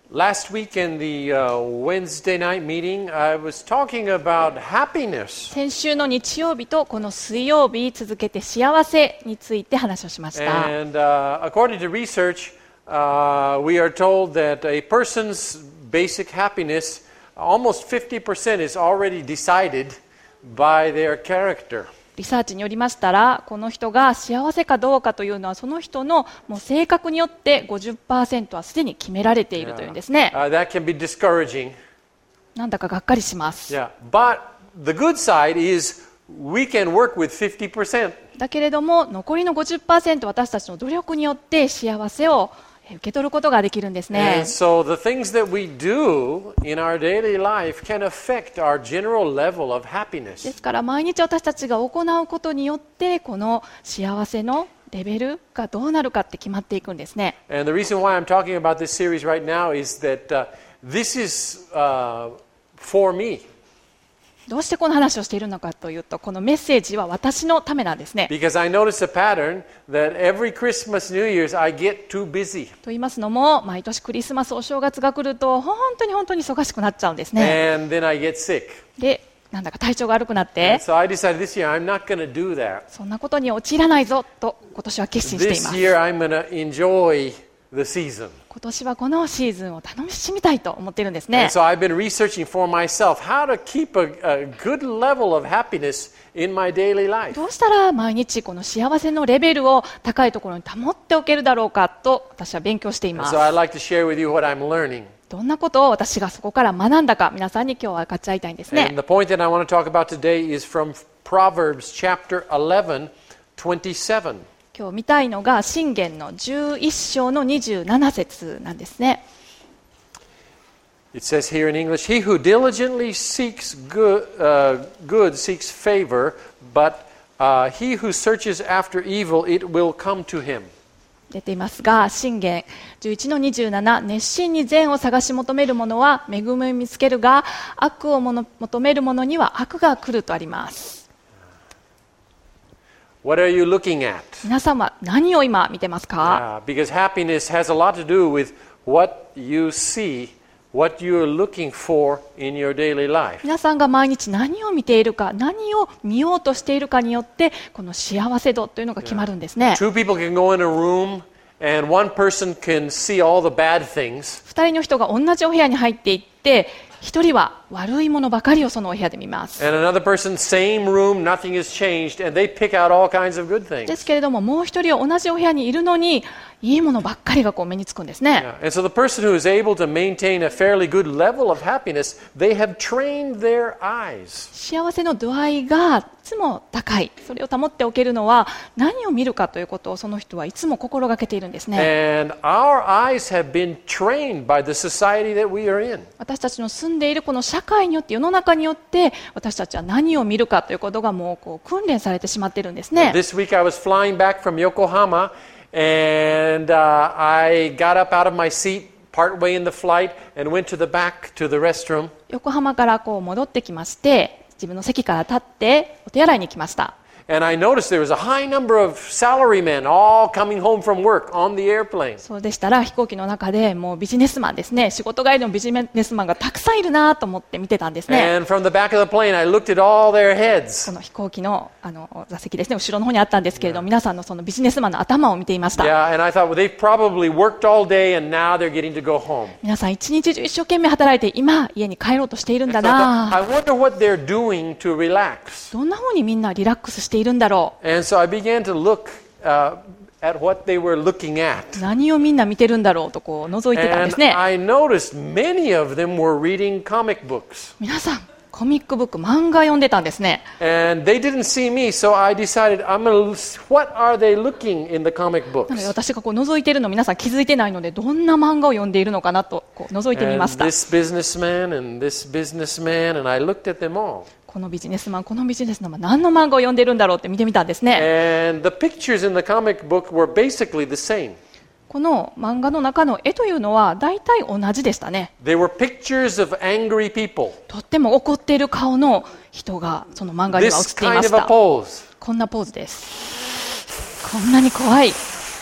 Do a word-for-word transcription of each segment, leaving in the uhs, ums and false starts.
Last week in the uh, Wednesday night meeting, I was talking about happiness. 先週の日曜日とこの水曜日続けて幸せについて話をしました。 And uh, according to research, uh, we are told that a person's basic happiness, almost fifty percent is already decided by their character. リサーチによりましたら、この人が幸せかどうかというのはその人のもう性格によって ごじゅっパーセント はすでに決められているというんですね。 Uh, that can be discouraging. なんだかがっかりします。 Yeah, but the good side is we can work with fifty percent. だけれども残りの ごじゅっパーセント 私たちの努力によって幸せを受け取ることができるんですね。 And so the things that we do in our daily life can affect our general level of で happiness. すから毎日私たちが行うことによってこの幸せのレベルがどうなるかって決まっていくんですね。 And the reason why I'm talking about this series right now is that uh, this is uh, for me. どうしてこの話をしているのかというと、このメッセージは私のためなんですね。 Because I noticed a pattern that every Christmas, New Year's, I get too busy. と言いますのも、毎年クリスマスお正月が来ると本当に本当に忙しくなっちゃうんですね。 And then I get sick. で、なんだか体調が悪くなっ And て、 so I decided this year I'm not going to do that. そんなことに陥らないぞと今年は決心していま This す。 year I'm going to enjoy the season. 今年はこのシーズンを楽しみたいと思っているんです And ね。 so I've been researching for myself how to keep a, a good level of happiness in my daily life. どうしたら毎日この幸せのレベルを高いところに保っておけるだろうかと私は勉強してい And ます。 so I'd like to share with you what I'm learning. どんなことを私がそこから学んだか皆さんに今日は分かち合いたいんですね。 And the point that I want to talk about today is from Proverbs chapter eleven, twenty-seven. 今日見たいのが箴言のじゅういっ章のにじゅうなな節なんですね。 It says here in English, He who diligently seeks good, uh, good seeks favor, but uh, he who searches after evil, it will come to him. 出ていますが、箴言じゅういちのにじゅうなな、熱心に善を探し求める者は恵みを見つけるが、悪をもの求める者には悪が来るとあります。 What are you looking at? 皆さんは何を今見てますか？ Uh, because happiness has a lot to do with what you see, what you're looking for in your daily life. 皆さんが毎日何を見ているか、何を見ようとしているかによってこの幸せ度というのが決まるんですね。 Two people can go in a room and one person can see all the bad things. 二人の人が同じお部屋に入っていって、一人は悪いものばかりをそのお部屋で見ます。 And another person, same room, nothing has changed, and they pick out all kinds of good で things. すけれども、もう一人は同じお部屋にいるのにいいものばっかりがこう目につくんですね。 Yeah. And so the person who is able to maintain a fairly good level of happiness, they have trained their eyes. 幸せの度合いがいつも高い、それを保っておけるのは何を見るかということをその人はいつも心がけているんですね。 And our eyes have been trained by the society that we are in. 私たちの住んでいるこの社会によって世の中によって私たちは何を見るかということがもうこう訓練されてしまっているんですね。 This week I was flying back from Yokohama and uh, I got up out of my seat partway in the flight and went to the back to the restroom. 横浜からこう戻ってきまして、自分の席から立ってお手洗いに行きました。 And I noticed there was a high number of salarymen all coming home from work on the airplane. そうでしたら飛行機の中でもうビジネスマンですね、仕事帰りのビジネスマンがたくさんいるなと思って見てたんですね。 And from the back of the plane I looked at all their こ heads. の飛行機のあの座席ですね、後ろの方にあったんですけれど、皆さんのそのビジネスマンの頭を見ていました。 Yeah, and I thought, well, they've probably worked all day and now they're getting to go home. 皆さん一日中一生懸命働いて今家に帰ろうとしているんだ So I thought, な。 I wonder what they're doing to relax. どんな風にみんなリラックスしているんだろ And so I began to look uh, at what they were looking at. う、何をみんな見てるんだろうとこう覗いてたん And ですね。 I noticed many of them were reading comic books. 皆さんコミックブック、漫画読んでたんですね。 And they didn't see me, so I decided, I'm gonna, what are they looking in the comic なので books? 私がこう覗いているの皆さん気づいてないので、どんな漫画を読んでいるのかなとこう覗いてみ And ました。 this businessman and this businessman, and I looked at them all. このビジネスマン、このビジネスマン、何の漫画を読んでいるんだろうって見てみたんですね。 And the pictures in the comic book were basically the same. この漫画の中の絵というのは大体同じでしたね。 They were pictures of angry people. とっても怒っている顔の人がその漫画には映 This っていま kind し of a た。 pose. こんなポーズです。こんなに怖い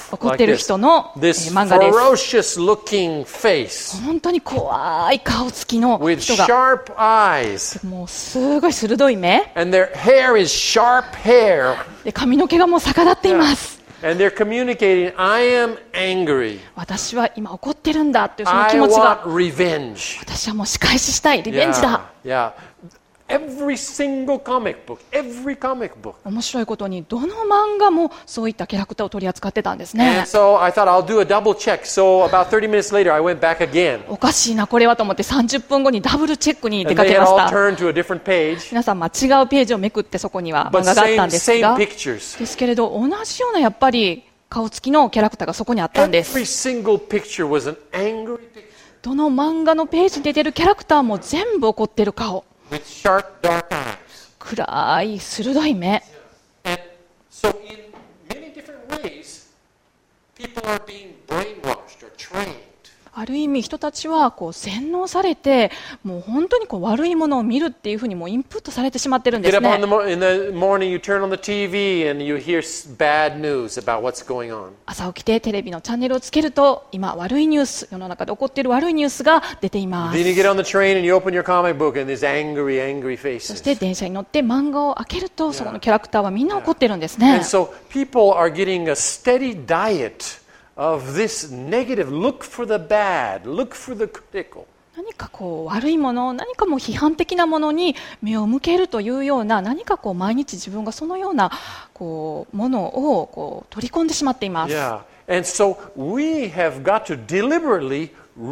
怒ってる人の、え This ー漫画です。 ferocious looking face 本当に怖い顔つきの with 人が、 sharp eyes, もうすごい鋭い目 and their hair is sharp hair. で、髪の毛がもう逆立っています。 And they're communicating, I am angry. 私は今怒ってるんだっていうその I 気持ち want が、 revenge. 私はもう仕返ししたい、リベンジ Yeah, だ。 yeah. Every single comic book, every comic book. 面白いことにどの漫画もそういったキャラクターを取り扱ってたんですね。 And so I thought I'll do a double check. So about thirty minutes later, I went back again. おかしいなこれはと思ってさんじゅっぷんごにダブルチェックに出 And か they け had まし all た。 turned to a different page. 皆さん、まあ、違うページをめくってそこには But 漫画があったん same, です same が、 pictures. ですけれど同じようなやっぱり顔つきのキャラクターがそこにあったんです。 Every single picture was an angry picture どの漫画のページに出てるキャラクターも全部怒ってる顔、 with sharp dark eyes. 暗い鋭い目。 And so in many different ways, people are being brainwashed or trained. ある意味人たちはこう洗脳されて、もう本当にこう悪いものを見るっていうふうにもうインプットされてしまってるんで Get す up on ね。 the mo- in the morning, you turn on the T V and you hear s- bad news about what's going on. 朝起きてテレビのチャンネルをつけると、今悪いニュース、世の中で起こっている悪いニュースが出ています。 Then you get on the train and you open your comic book and there's angry, angry そ faces. して電車に乗って漫画を開けると、そこのキャラクターはみんな怒ってるんですね And。so people are getting a steady diet of this negative. Look for the bad. Look for the critical. 何かこう悪いもの、何かもう批判的なものに目を向けるというような、何かこう毎日自分がそのようなこうものをこう取り込んでしまっています。 Yeah. And so we have got to deliberately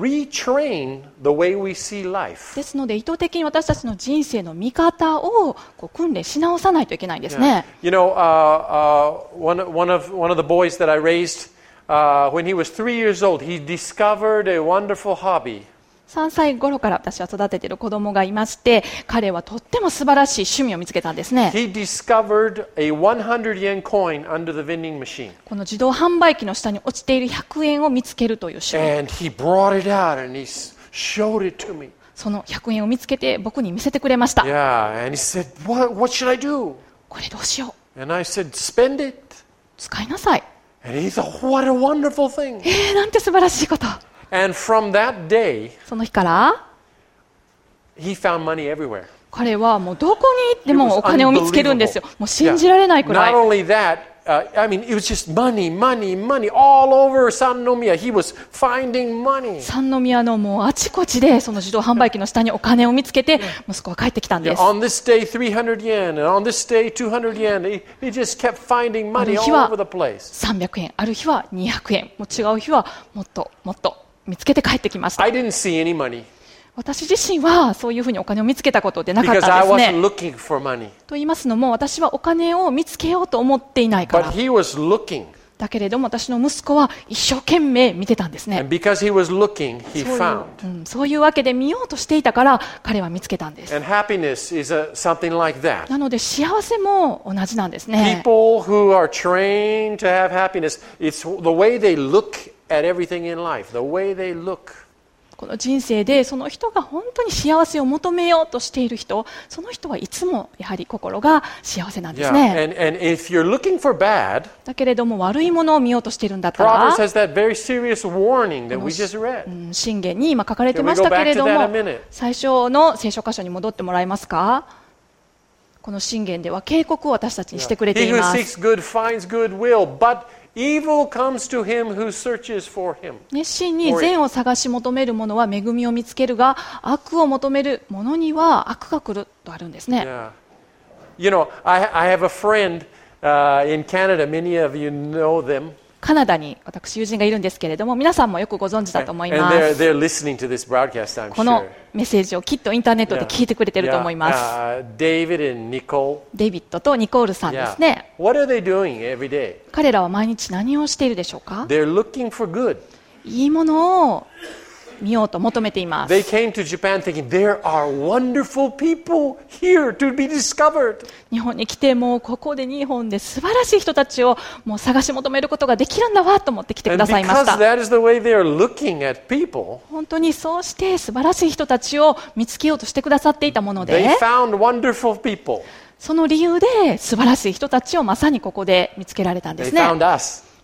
retrain the way we see life. ですので意図的に私たちの人生の見方をこう訓練し直さないといけないんですね。 You know, uh, uh, one, one, of, one of the boys that I raised, uh, when he was three years old, he discovered a wonderful hobby. さんさい頃から私は育てている子供がいまして、彼はとっても素晴らしい趣味を見つけたんですね。 He discovered a one hundred yen coin under the vending machine. この自動販売機の下に落ちているひゃくえんを見つけるという趣味。 And he brought it out and he s- showed it to me. そのひゃくえんを見つけて僕に見せてくれました。 Yeah, and he said, what, what should I do? これどうしよう。 And I said, spend it. 使いなさい。 And he thought, what a wonderful thing. えー、なんて素晴らしいこと。 And from that day, その日から he found money everywhere. 彼はもうどこに行って It も was お金を見つけるんですよ。 unbelievable. もう信じられないくら Not い。 only that, uh, I mean, it was just money, money, money all over Sannomiya. He was finding money. 三宮のもうあちこちでその自動販売機の下にお金を見つけて息子は帰ってきたん Yeah, です。 on this day, three hundred yen, and on this day, two hundred yen. He, he just kept finding money all over the place. さんびゃくえん、ある日はにひゃくえん、もう違う日はもっともっと見つけて帰ってきました。 I didn't see any money 私自身はそういうふうにお金を見つけたことでなかっ because た I んです wasn't ね。 looking for money. と言いますのも、私はお金を見つけようと思っていないか But ら。 he was looking. だけれども私の息子は一生懸命見てたんですね。 And because he was looking, he そういう、 found. うん、そういうわけで見ようとしていたから彼は見つけたんです。 And happiness is a, something like that. なので幸せも同じなんですね。 People who are trained to have happiness, it's the way they look at everything in life, the way they look. この人生でその人が本当に幸せを求めようとしている人、その人はいつもやはり心が幸せなんです Yeah. ね。 And, and if you're looking for bad, だけれども悪いものを見ようとしているんだった Proverbs ら、 has that very serious warning that we just う read. ん、箴言に今書かれてましたけれど Can we も go back to that in a minute?、 最初の聖書箇所に戻ってもらえますか。この箴言では警告を私たちにしてくれて He い who ます。 seeks good finds goodwill, but evil comes to him who searches for him. 熱心に善を探し求める者は恵みを見つけるが、悪を求める者には悪が来るとあるんですね。 Yeah. You know, I, I have a friend uh, in Canada. Many of you know them. カナダに私友人がいるんですけれども、皆さんもよくご存知だと思い And ま they're, す。 they're listening to this broadcast, I'm この sure. メッセージをきっとインターネットで Yeah. 聞いてくれてると思い Yeah. ます。 Uh, David and Nicole. デイビッドとニコールさんで Yeah. すね。 What are they doing every day? 彼らは毎日何をしているでしょうか。 They're looking for good. いいものを見ようと求めています。 They came to Japan thinking there are wonderful people here to be discovered. 日本に来てもうここで日本で素晴らしい人たちをもう探し求めることができるんだわと思って来てく And ださいまし because た。 that is the way they are looking at people, 本当にそうして素晴らしい人たちを見つけようとしてくださっていたもの they で、 found wonderful people. その理由で素晴らしい人たちをまさにここで見つけられたんで They すね。 found us.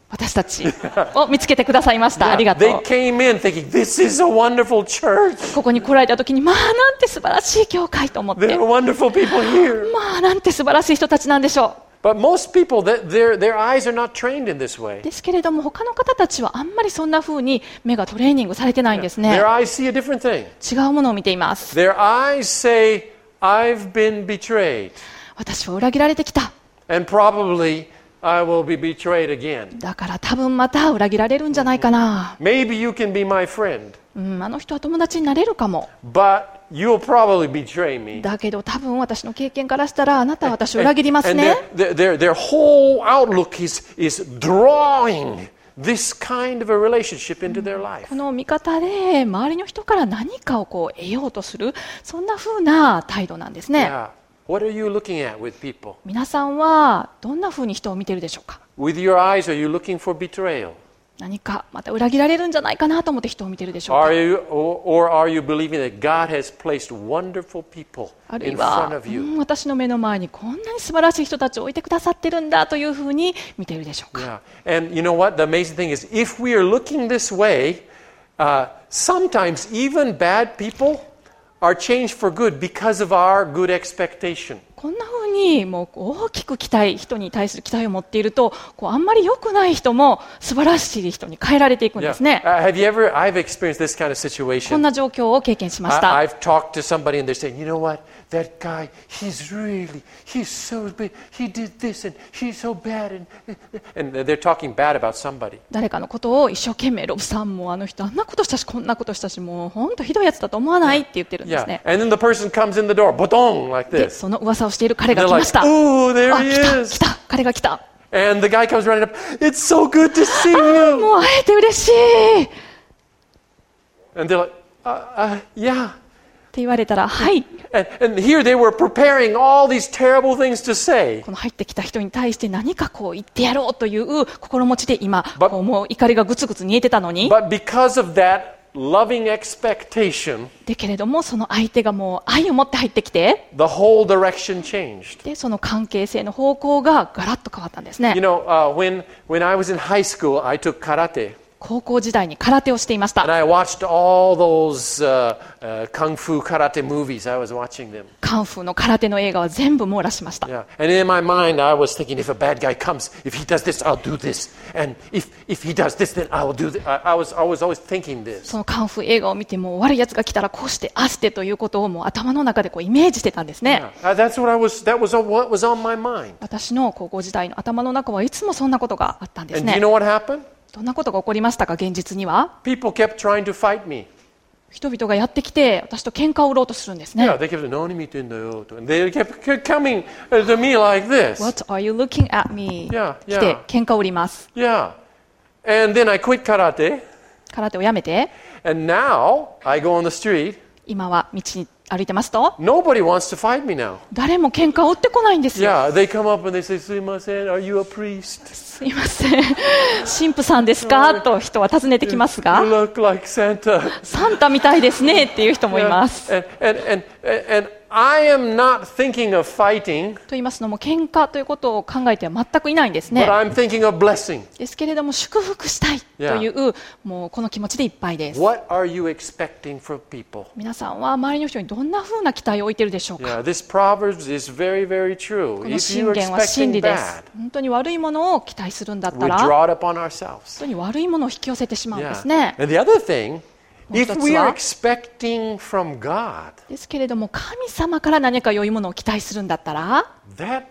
私たちを見つけてくださいました。 Yeah, ありがと they う。 came in thinking, this is a wonderful church. ここに来られた時に、まあなんて素晴らしい教会と思って、 There are wonderful people here. まあなんて素晴らしい人たちなんでしょ But most people, that their, their eyes are not trained in this う。 way. ですけれども他の方たちはあんまりそんな風に目がトレーニングされてないんですね。 Their eyes see a different thing. 違うものを見ています。 Their eyes say, I've been betrayed. 私は裏切られてきた。 And probably I will be betrayed again. だから多分また裏切られるんじゃないかな。 Maybe you can be my friend, うん、あの人は友達になれるかも。 but you'll probably betray me. だけど多分私の経験からしたらあなたは私を裏切ります And ね。 their, their, their whole outlook is, is drawing this kind of a relationship into their life. この見方で周りの人から何かをこう得ようとする、そんな風な態度なんですね。 Yeah. What are you looking at with people? 皆さんはどんな風に人を見ているでしょうか。 With your eyes, are you looking for betrayal? 何かまた裏切られるんじゃないかなと思って人を見ているでしょう Are か。 you, or, or are you believing that God has placed wonderful people あるい in は front、of う you? ん、私の目の前にこんなに素晴らしい人たちを置いてくださってるんだという風に見ているでしょうか。 Yeah. And you know what? The amazing thing is, if we are looking this way, uh, sometimes even bad people are changed for good because of our good expectation. こんな風にもう大きく期待、人に対する期待を持っていると、こうあんまり良くない人も素晴らしい人に変えられていくん Yeah. ですね。 Uh, have you ever? I've experienced this kind of こん situation. な状況を経験しました。 I, I've talked to somebody and they're saying, you know what? That guy, he's really, he's so big. He did this and he's so bad, and and they're talking bad about somebody. 誰かのことを一生懸命、ロブさんもあの人あんなことしたしこんなことしたし、もう本当ひどいやつだと思わないって言ってるんです Yeah. ね。 And then the person comes in the door, botong, like で、 this. その噂をしている彼が They're 来ま like, した。あ、 oh, there 来 he た、 is. 来た、彼が来た。 And the guy comes running up. It's so good to see you. もう会えて嬉しいっ And they're like, uh, uh, yeah. て言われたら、はい。 And, and here they were preparing all these terrible things to say. この入ってきた人に対して何かこう言ってやろうという心持ちで今、 But- こうもう怒りがぐつぐつ煮えてたのに、 But because of that loving expectation, だけれどもその相手がもう愛を持って入ってきて、 the whole direction changed. でその関係性の方向がガラッと変わったんですね。 You know, uh, when, when I was in high school, I took karate. 高校時代に空手をしていまし And た。 I watched all those uh, uh, kung fu karate movies. I was watching them. カンフーの空手の映画は全部網羅しました。 Yeah. And in my mind, I was thinking, if a bad guy comes, if he does this, I'll do this. And if, if he does this, then I'll do this. I, I, was, I was always thinking this. そのカンフー映画を見ても悪い奴が来たらこうしてああしてということをもう頭の中でこうイメージしてたんですね。 Yeah. Uh, that's what I was, that was what was on my mind. 私の高校時代の頭の中はいつもそんなことがあったんです And do ね。 you know what happened? どんなことが起こりましたか、現実には。 People kept trying to fight me. 人々がやってきて私と喧嘩を売ろうとするんですね。 Yeah, they kept saying, "何見てんだよ?" And they kept kept coming to me like this. What are you looking at me? Yeah, 来て yeah. 喧嘩を売ります。 Yeah. And then I quit karate. 空手をやめて And now I go on the street. 今は道に歩いてますと Nobody wants to fight me now. 誰も喧嘩を売ってこないんですよ。 Yeah, they come up and they say, "Sumimasen, are you a priest? すいません、神父さんですかと人は尋ねてきますが、 You look like Santa." サンタみたいですねっていう人もいま Yeah. す。 And, and, and, and, and I am not thinking of fighting, と言いますのも喧嘩ということを考えては全くいないんです but ね。 I'm thinking of blessing. ですけれども祝福したいというもうこの気持ちでいっぱいです。 What are you expecting from people? 皆さんは周りの人にどんな風な期待を置いているでしょうか。 Yeah, this Proverbs is very, very true. この If 信 you're 玄は真 expecting 理で bad, す。本当に悪いものを期待するんだった we ら、 draw 本 it upon ourselves. 当に悪いものを引き寄せてしまうんで Yeah. すね。 And the other thing, もう一 if つ we are は expecting from God, ですけれども神様から何か良いものを期待するんだったら、 that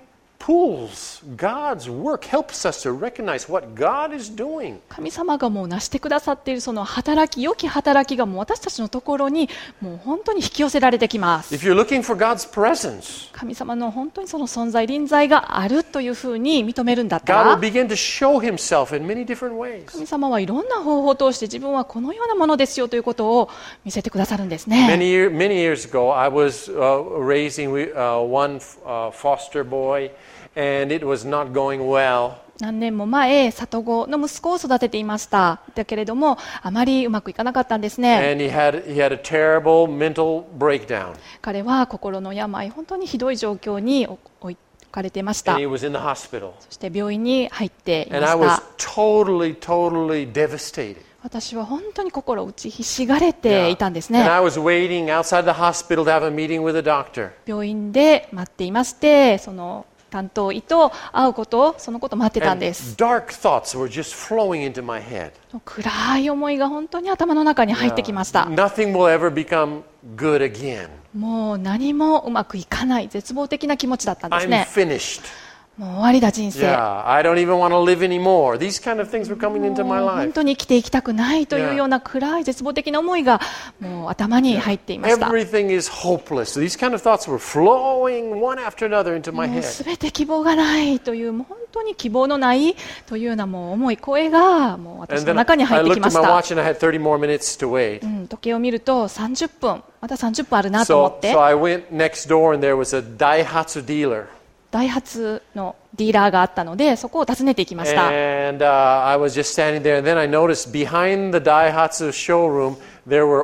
pulls God's work, helps us to recognize what God is doing. 神様がもう成してくださっているその働き、良き働きがもう私たちのところにもう本当に引き寄せられてきます。 If you're looking for God's presence, 神様の本当にその存在臨在があるというふうに認めるんだった God will ら、 begin to show himself in many different ways. 神様はいろんな方法を通して自分はこのようなものですよということを見せてくださるんですね。 Many, year, many years ago, I was uh, raising uh, one uh, foster boy, and it was not going well. 何年も前、里子の息子を育てていました。だけれども、あまりうまくいかなかったんですね。 And he had, he had a terrible mental breakdown. 彼は心の病、本当にひどい状況におおいかれていました。 and he was in the hospital. そして病院に入っていま And し I was た。 totally, totally devastated. 私は本当に心打ちひしがれていたんです And ね。 I was waiting outside the hospital to have a meeting with a doctor. 病院で待っていまして、その担当医と会うことを、そのことを待ってたん And です。 dark thoughts were just flowing into my head. 暗い思いが本当に頭の中に入ってきました。 Nothing will ever become good again. もう何もうまくいかない、絶望的な気持ちだったんです I'm ね。 finished. もう終わりだ人生。 Yeah, I don't even want to live anymore. These kind of things were coming into my もう本 life. 当に生きていきたくないというような暗い絶望的な思いがもう頭に入っていました。 Everything is hopeless. These kind of thoughts were flowing one after another into my もう head. すべて希望がないという、もう本当に希望のないというようなもう重い声がもう私 And の then 中に I 入ってき looked ま at し my た。 watch and I had thirty more minutes to wait. うん、時計を見るとさんじゅっぷん、またさんじゅっぷんあるなと思 So, って、 so I went next door and there was a Daihatsu dealer. ダイハツのディーラーがあったので、そこを訪ねていきました。 And uh, I was just standing there, and then I noticed behind the Daihatsu showroom there were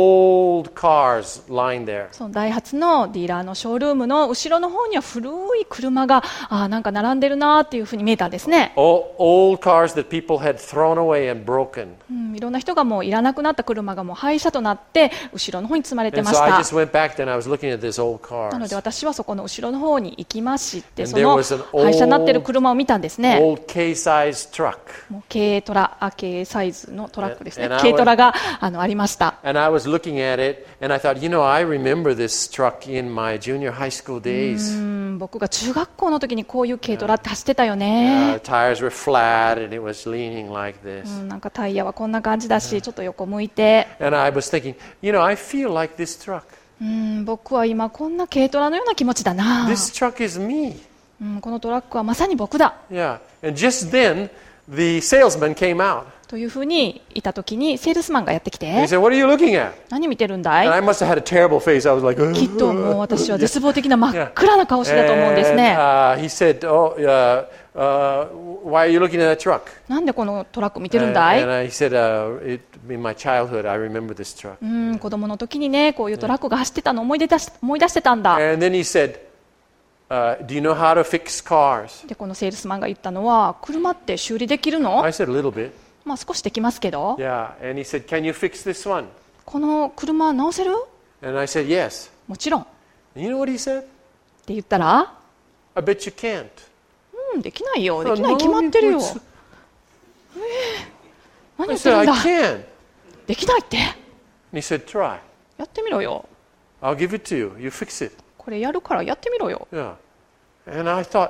old cars lying there. そのダイハツのディーラーのショールームの後ろの方には古い車があーなんか並んでるなーっていうふうに見えたんですね。 O- old cars that people had thrown away and broken. うん、いろんな人がもういらなくなった車がもう廃車となって後ろの方に積まれて And ま so し I た。 just went back then. I was looking at these old なので cars. 私はそこの後ろの方に行きまして、 And そ there の was an 廃車になってる車を見たんですね。 Old K-size truck. もう軽トラ、あ軽サイズのトラックですね。 And I 軽トラがあのありました。 And I was looking at it, and I thought, you know, I remember this truck in my junior high school days. うん僕が中学校の時にこういう軽トラって走ってたよ Uh, ね。 tires were flat, and it was leaning like this. うんなんかタイヤはこんな感じだし、ちょっと横向いて、 And I was thinking, you know, I feel like this truck. うん僕は今こんな軽トラのような気持ちだな。 This truck is me. うんこのトラックはまさに僕だ。 Yeah. And just then, the salesman came out. というふうにいた時にセールスマンがやってき And he て、 said, what are you looking at? 何見てるんだい And I must have had a terrible face. I was like, きっともう私は絶望的な真っ暗な顔してたと思うんです And ね。 uh, he said, oh, uh, uh, why are you looking at that truck? なんでこのトラック見てるん And, だい and I said, uh, it, in my childhood, I remember this truck. うん子供の時にね、こういうトラックが走ってたのを思い出し思い出してたんだ。 And then he said, uh, do you know how to fix cars? でこのセールスマンが言ったのは、車って修理できるの I said, a little bit. まあ少しできますけど、 Yeah. And he said, can you fix this one? この車直せる？ And I said, yes. もちろんっ And you know what he said? て言ったら、 I bet you can't. うんできないよ、で Oh, きないに no, 決まってるよ。 it's- えー何 I 言って said, る I んだ。 can. できないって。 And he said, try. やってみろよ。 I'll give it to you. You fix it. これやるからやってみろよ。 Yeah. And I thought,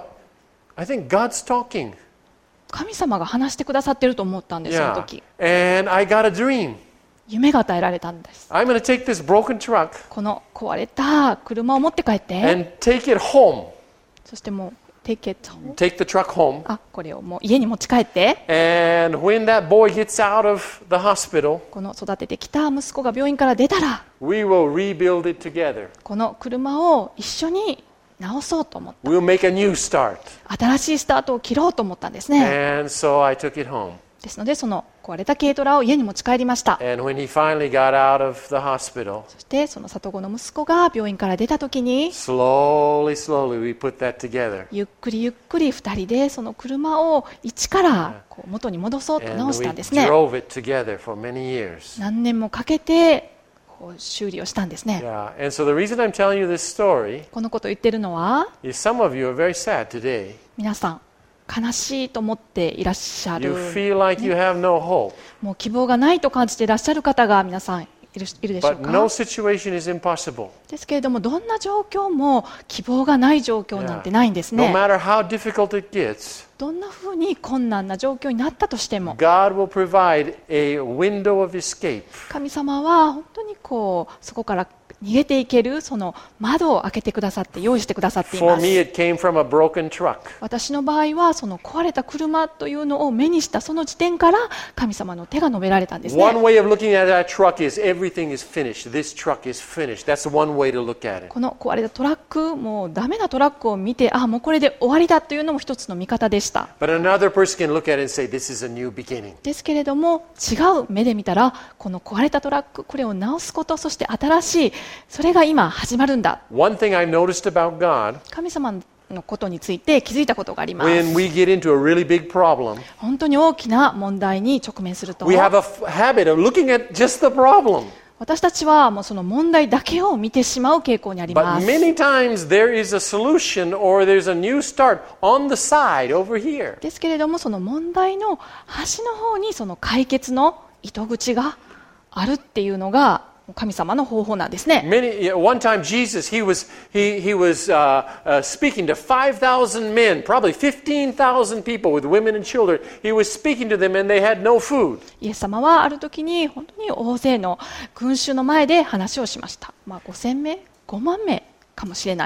I think God's talking. 神様が話してくださってると思ったんです、その Yeah. 時。 And I got a dream. 夢が与えられたんです。 I'm going to take this broken truck この壊れた車を持って帰って、 and take it home. そしてもう、take it Take the truck home. あ、これをもう家に持ち帰って、 And when that boy gets out of the hospital, この育ててきた息子が病院から出たら、 we will rebuild it together. この車を一緒に直そうと思っ We'll make a new start. た。新しいスタートを切ろうと思ったんですね。 And so I took it home. ですので、その壊れた軽トラを家に持ち帰りました。 And when he finally got out of the hospital, そしてその里子の息子が病院から出た時に、 slowly, slowly we put that together. ゆっくりゆっくりふたりでその車を一からこう元に戻そうと And 直 we したんですね。 drove it together for many years. 何年もかけてこう修理をしたんですね。 Yeah. And so the reason I'm telling you this story このことを言ってるのは、 is some of you are very sad today. 皆さん悲しいと思っていらっしゃ You る、 feel like you have no hope. もう希望がないと感じていらっしゃる方が皆さんいるいるでしょう But no か。 situation is impossible. ですけれども、どんな状況も希望がない状況なんてないんです No ね。 matter how difficult it gets, どんなふうに困難な状況になったとしても、 God will provide a window of escape. 神様は本当にこうそこから逃げていけるその窓を開けてくださって用意してくださってい For ま me, す。 it came from a broken truck. 私の場合はその壊れた車というのを目にしたその時点から神様の手が述べられたんです One ね。 way of looking at that truck is everything is finished. This truck is finished. That's one way to look at it. この壊れたトラック、もうダメなトラックを見て、あ、もうこれで終わりだというのも一つの見方でした。 But another person can look at it and say, this is a new beginning. ですけれども、違う目で見たら、この壊れたトラック、これを直すこと、そして新しい、それが今始まるんだ。 One thing I've noticed about God 神様のことについて気づいたことがあります。 When we get into a really big problem, 本当に大きな問題に直面すると、 we have a f- habit of looking at just the problem. 私たちはもうその問題だけを見てしまう傾向にあり But ます。 many times there is a solution or there's a new start on the side over here. ですけれども、その問題の端の方にその解決の糸口があるっていうのが神様の方法なんですね。 Many, yeah, one time Jesus, he was, he, he was uh, uh, speaking to five thousand men, probably fifteen thousand people with women and children. He was speaking to them and they had no food. イエス様はある時に本当に大勢の群衆の前で話をしました。まあ、ごせんめい、ごまんめいかもしれない。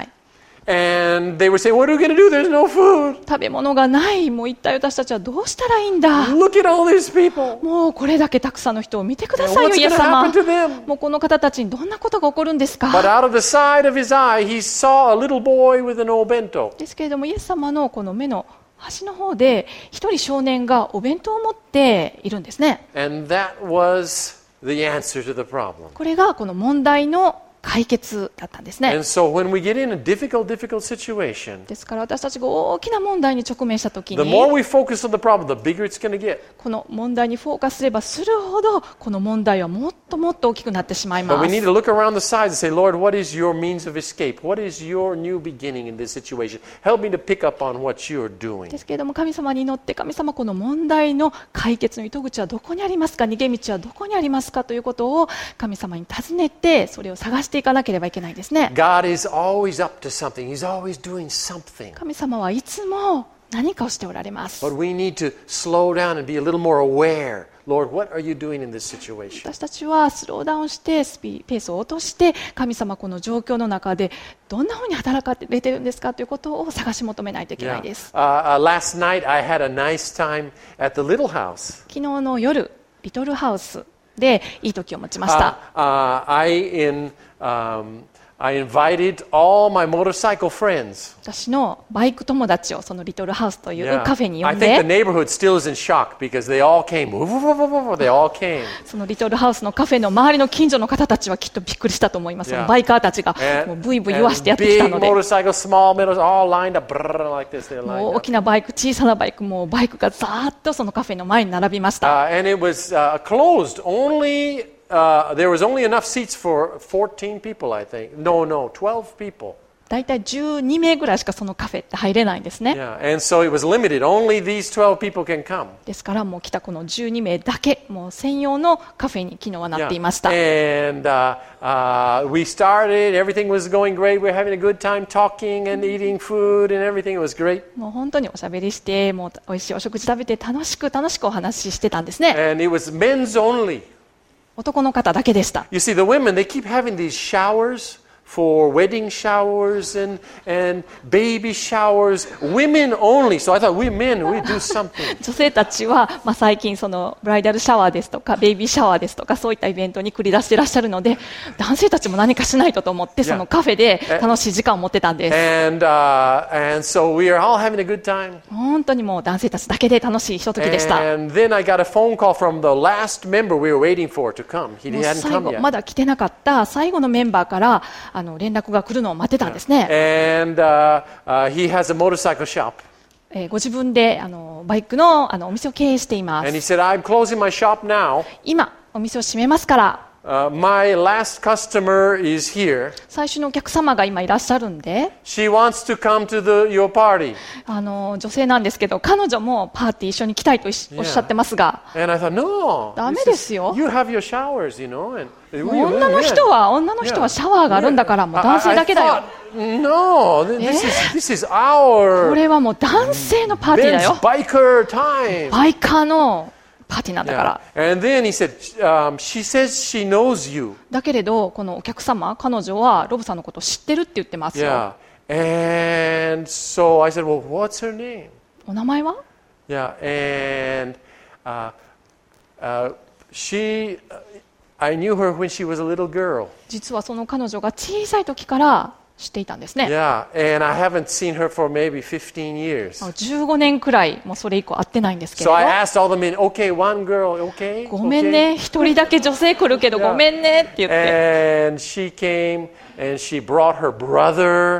And they were saying, what are we going to do? There's no food. 食べ物がない。もう一体私たちはどうしたらいいんだ。 Look at all these people. もうこれだけたくさんの人を見てくださいよ、 What's イエ going ス to 様。 happen to them? もうこの方たちにどんなことが起こるんですか。 But out of the side of his eye, he saw a little boy with an obento. ですけれども、イエス様のこの目の端の方で一人少年がお弁当を持っているんですね。 And that was the answer to the problem. これがこの問題の解決だったんですね。 And so when we get in a difficult, difficult situation, ですから私たちが大きな問題に直面したとき the に、 more we focus on the problem, the bigger it's going to get. この問題にフォーカスすればするほど、この問題はもっともっと大きくなってしまい But ま we す。 need to look around the sides and say, Lord, what is your means of escape? What is your new beginning in this situation? Help me to pick up on what you're doing. ですけれども、神様に祈って、神様、この問題の解決の糸口はどこにありますか、逃げ道はどこにありますかということを神様に尋ねて、それを探していかなければいけないですね。 God is always up to something. He's always doing something. 神様はいつも何かをしておられます。 But we need to slow down and be a little more aware. Lord, what are you doing in this situation? 私たちはスローダウンしてスピペースを落として、神様この状況の中でどんなふうに働かれているんですかということを探し求めないといけない Yeah. です。 Uh, uh, last night I had a nice time at the Little House. 昨日の夜、リトルハウスでいい時を持ちました。 Uh, uh, I in um, I invited all my motorcycle friends. 私のバイク友達をそのリトルハウスという Yeah. カフェに呼 I ん think the で、 neighborhood still is in shock because they all came. They all came. そのリトルハウスのカフェの周りの近所の方たちはきっとびっくりしたと思います。 Yeah. そのバイカーたちが And, もうブイブイ言 and わしてやってきた big ので、 motorcycle, small motorcycle, all lined up brrr, like this. They're もう lined 大 up. きなバイク、小さなバイク、もうバイクがざーっとそのカフェの前に並びました。 Uh, and it was uh, closed. Only uh, there was only enough seats for fourteen people, I think. No, no, twelve people. だいたいじゅうにめいぐらいしかそのカフェって入れないんですね。 Yeah, and so it was limited. Only these twelve people can come. ですからもう来たこのじゅうにめいだけ、もう専用のカフェに昨日はなっていました。 Yeah. And uh, uh, we started. Everything was going great. We were having a good time talking and eating food and everything. It was great. もう本当におしゃべりして、もう美味しいお食事食べて楽しく楽しくお話ししてたんですね。 And it was men's only. 男の方だけでした。 You see, the women, they keep having these showers for wedding showers and, and baby showers, women only. So I thought, we men, we do something. 女性たちは、まあ、最近そのブライダルシャワーですとかベイビーシャワーですとかそういったイベントに繰り出していらっしゃるので、男性たちも何かしないとと思って、そのカフェで楽しい時間を持ってたんです。 And, uh, and so we are all having a good time. 本当にもう男性たちだけで楽しいひとときでした。 And then I got a phone call from the last member we were waiting for to come. He もう hadn't 最 come 後 yet. まだ来てなかった最後のメンバーからあの連絡が来るのを待ってたんですね。 And uh, uh, he has a motorcycle shop. えーご自分であのバイクのあのお店を経営していま And he す。 said, I'm closing my shop now. 今お店を閉めますから、 Uh, my last customer is here. 最初のお客様が今いらっしゃるんで、 She wants to come to the, your party. あの女性なんですけど、彼女もパーティー一緒に来たいとおっし Yeah. おっしゃってますが、 And I thought, no. ダメ this で is- すよ。 You have your showers, you know. And 女の人は女の人はシャワーがあるんだから、もう男性だけだよ。 No, this is, this is こ our れはもう男性のパーティーだ men's よ。 biker time. バイカーのパーティーなんだか Yeah. ら。 And then he said, um, she says she knows you. だけれど、このお客様、彼女はロブさんのことを知ってるって言ってますよ。 Yeah. And so I said, well, what's her name? お名前は？ Yeah. And uh, uh, she, I knew her when she was a little girl. 実はその彼女が小さい時から知っていたんですね。 Yeah. And I haven't seen her for maybe fifteen years. じゅうごねんくらい、もうそれ以降会ってないんですけれ So ど。 I asked all the men, okay, one girl, okay? ごめん okay? ね、一人だけ女性来るけど Yeah. ごめんねって言って。 And she came and she brought her brother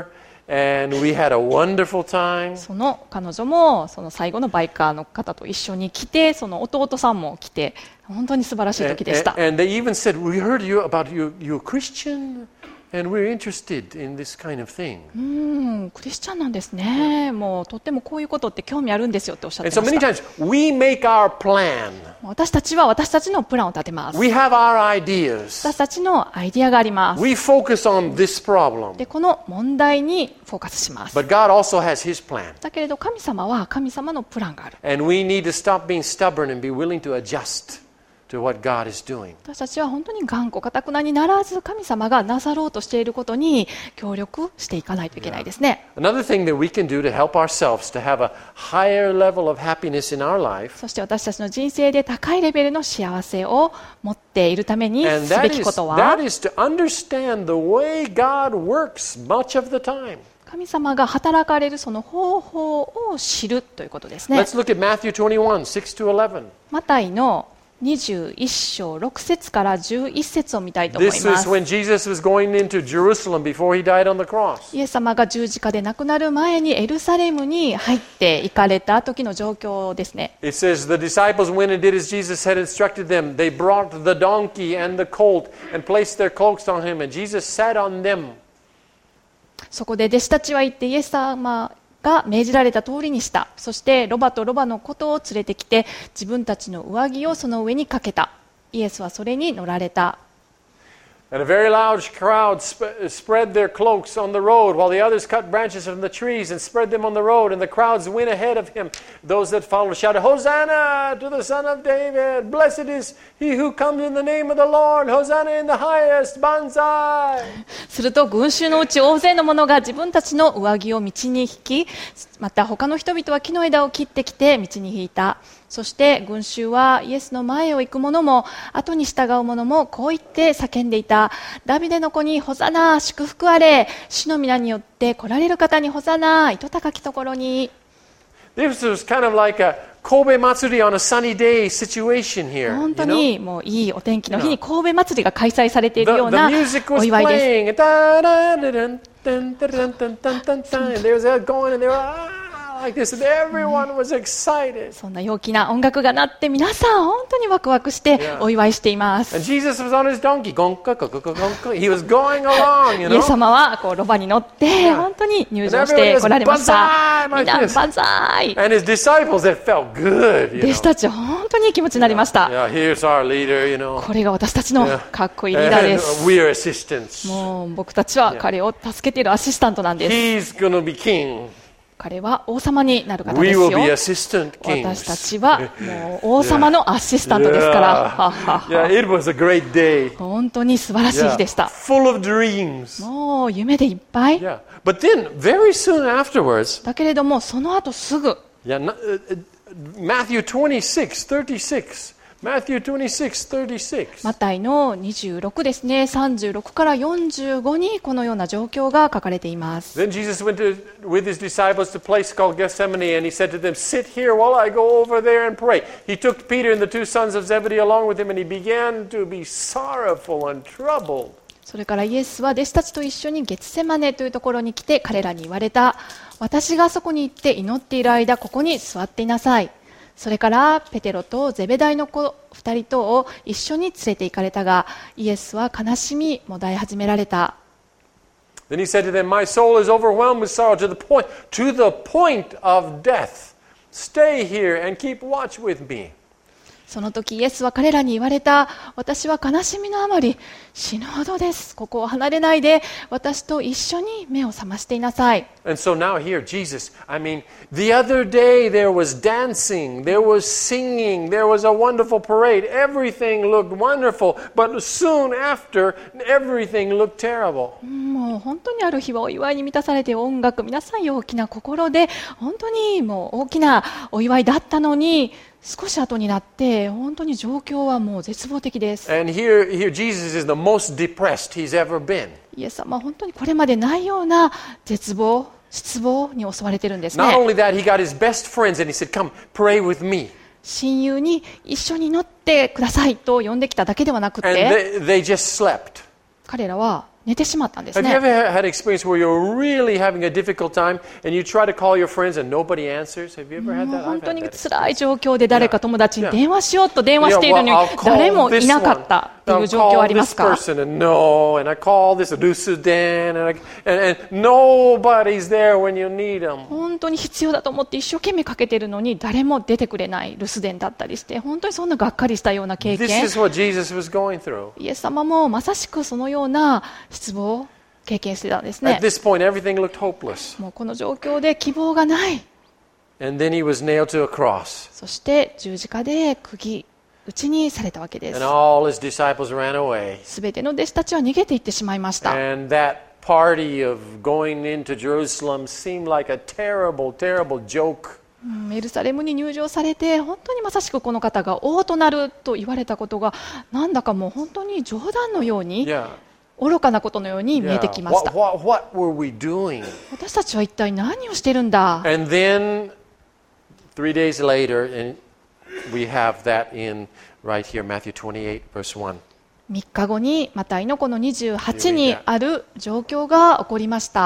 and we had a wonderful time. その彼女もその最後のバイカーの方と一緒に来て、その弟さんも来て、本当に素晴らしい And, 時でした。 and, and they even said, we heard you about you, you're Christian, and we're interested in this kind of thing. うーん、クリスチャンなんですね。もうとってもこういうことって興味あるんですよっておっしゃっ And て so ま many した。 times we make our plan. 私たちは私たちのプランを立てます。 We have our ideas. 私たちのアイディアがあります。 We focus on this problem. で、この問題にフォーカスします。 But God also has His plan. だけれど神様は神様のプランがある。 And we need to stop being stubborn and be willing to adjust to what God is doing. 私たちは本当に頑固堅くなにならず、神様がなさろうとしていることに協力していかないといけないですね。 Another thing that we can do to help ourselves to have a higher level of happiness in our life, そして私たちの人生で高いレベルの幸せを持っているために and す that べき is, ことは、 that is to understand the way God works much of the time. 神様が働かれるその方法を知るということですね。 Let's look at Matthew twenty-one, six to eleven. マタイのにじゅういっ章ろく節からじゅういち節を見たいと思い This ま is す。 when Jesus was going into Jerusalem before he died on the cross. イエス様が十字架で亡くなる前にエルサレムに入って行かれた時の状況ですね。 It says, the disciples went and did as Jesus had instructed them. They brought the donkey and the colt and placed their cloaks on him, and Jesus sat on them. そこで弟子たちは行ってイエス様が命じられた通りにした。そしてロバとロバのことを連れてきて、自分たちの上着をその上にかけた。イエスはそれに乗られた。 And a very large crowd sp- spread their cloaks on the road, while the others cut branches from the trees and spread them on the road. And the crowds went ahead of him. Those that followed shouted, Hosanna to the Son of David! Blessed is he who comes in the name of the Lord! Hosanna in the highest! Banzai! すると群衆のうち大勢の者が自分たちの上着を道に引き、また他の人々は木の枝を切ってきて道に引いた。そして群衆はイエスの前を行く者も後に従う者もこう言って叫んでいた。ダビデの子にホザナ、祝福あれ。主の皆によって来られる方にホザナ、糸高きところに。 This was kind of like a Kobe Matsuri on a sunny day situation here. 本 You 当 know? にもういいお天気の日に神戸祭りが開催されている The, よう the な music お was 祝いです。 playing. Da-da-da-dun, dun, dun, dun, dun, dun, dun, and they was going and they were ah, like this, and everyone was excited. そんな陽気な音楽が鳴って皆さん本当にワクワクしてお祝いしています。 And Jesus was on his donkey. Gonka, gonka, gonka. He was going along, you イエス know. 様はこうロバに乗って本当に入場して来られました。みんな万歳。 And his disciples, it felt good, you 弟子 know. たちは本当にいい気持ちになりました。 Yeah, here's our leader, you know. これが私たちのかっこいいリーダー And です。 we're assistants. もう僕たちは彼を助けているアシスタントなんです。 He's going to be king. 彼は王様になる方で We す will よ。 be assistant 私た kings. ちはもう王様のアシスタントですから。はは Yeah, は it was a great day. 本当に素晴らしい Yeah, 日でした。 full of dreams. もう夢でいっぱい。 Yeah, but then very soon afterwards, だけれどもその後すぐ yeah, no- uh, uh, Matthew twenty-six, thirty-six. Matthew twenty-six, thirty-six. マタイのにじゅうろくですね、さんじゅうろくからよんじゅうごにこのような状況が書かれています。 Then Jesus went to, with his disciples to a place called Gethsemane, and he said to them, Sit here while I go over there and pray. He took Peter and the two sons of Zebedee along with him, and he began to be sorrowful and troubled. それからイエスは弟子たちと一緒にゲツセマネというところに来て彼らに言われた。私がそこに行って祈っている間ここに座っていなさい。それからペテロとゼベダイの子二人とを一緒に連れて行かれたが、イエスは悲しみもだえ始められた。 Then he said to them, My soul is overwhelmed with sorrow to the point, to the point of death. Stay here and keep watch with me. その時イエスは彼らに言われた。私は悲しみのあまり死ぬほどです。ここを離れないで私と一緒に目を覚ましていなさい。 And so now here, Jesus, I mean, the other day there was dancing, there was singing, there was a wonderful parade. Everything looked wonderful, but soon after, everything looked terrible. もう本当にある日はお祝いに満たされて音楽、皆さん陽気な心で本当にもう大きなお祝いだったのに、少し後になって本当に状況はもう絶望的です。 And here, here Jesus is the most depressed he's ever been. イエス様は本当にこれまでないような絶望、失望に襲われてるんですね。 Not only that, he got his best friends and he said, Come, pray with me. 親友に一緒に祈ってくださいと呼んできただけではなく And て、 they, they just slept. 彼らは寝てしまったんです Have you ね。 ever had an experience where you're really having a difficult time and you try to call your friends and nobody answers? Have you ever had もう that? 本 I've 当 had に that. 辛い状況で誰か友達に Yeah. 電話しようと電話 Yeah, しているのに well, I'll call 誰も this いなか one. ったってい I'll う状況あ call りま this すか？ person and no, and I call this Lusudan and, I, and, and nobody's there when you need them. 本当に必要だと思って一生懸命かけてるのに誰も出てくれない留守電だったりして、本当にそんながっかりしたような経 This 験、 is what Jesus was going through. イエス様もまさしくそのような失望を経験してたんです At ね。 this point, everything looked hopeless. もうこの状況で希望がない。 And then he was nailed to a cross. そして十字架で釘打ちにされたわけです。 And all his disciples ran away. すべての弟子たちは逃げていってしまいました。 And that party of going into Jerusalem seemed like a terrible, terrible joke. うんエルサレムに入場されて、本当にまさしくこの方が王となると言われたことが、なんだかもう本当に冗談のように、 Yeah. 愚かなことのように見え Yeah. てきまし What, た。 what, what were we doing? 私たちは一体何をしてるんだ。 And then three days later, and we have that in right here, Matthew twenty-eight, verse one. みっかごにマタイのこのにじゅうはちにある状況が起こりました。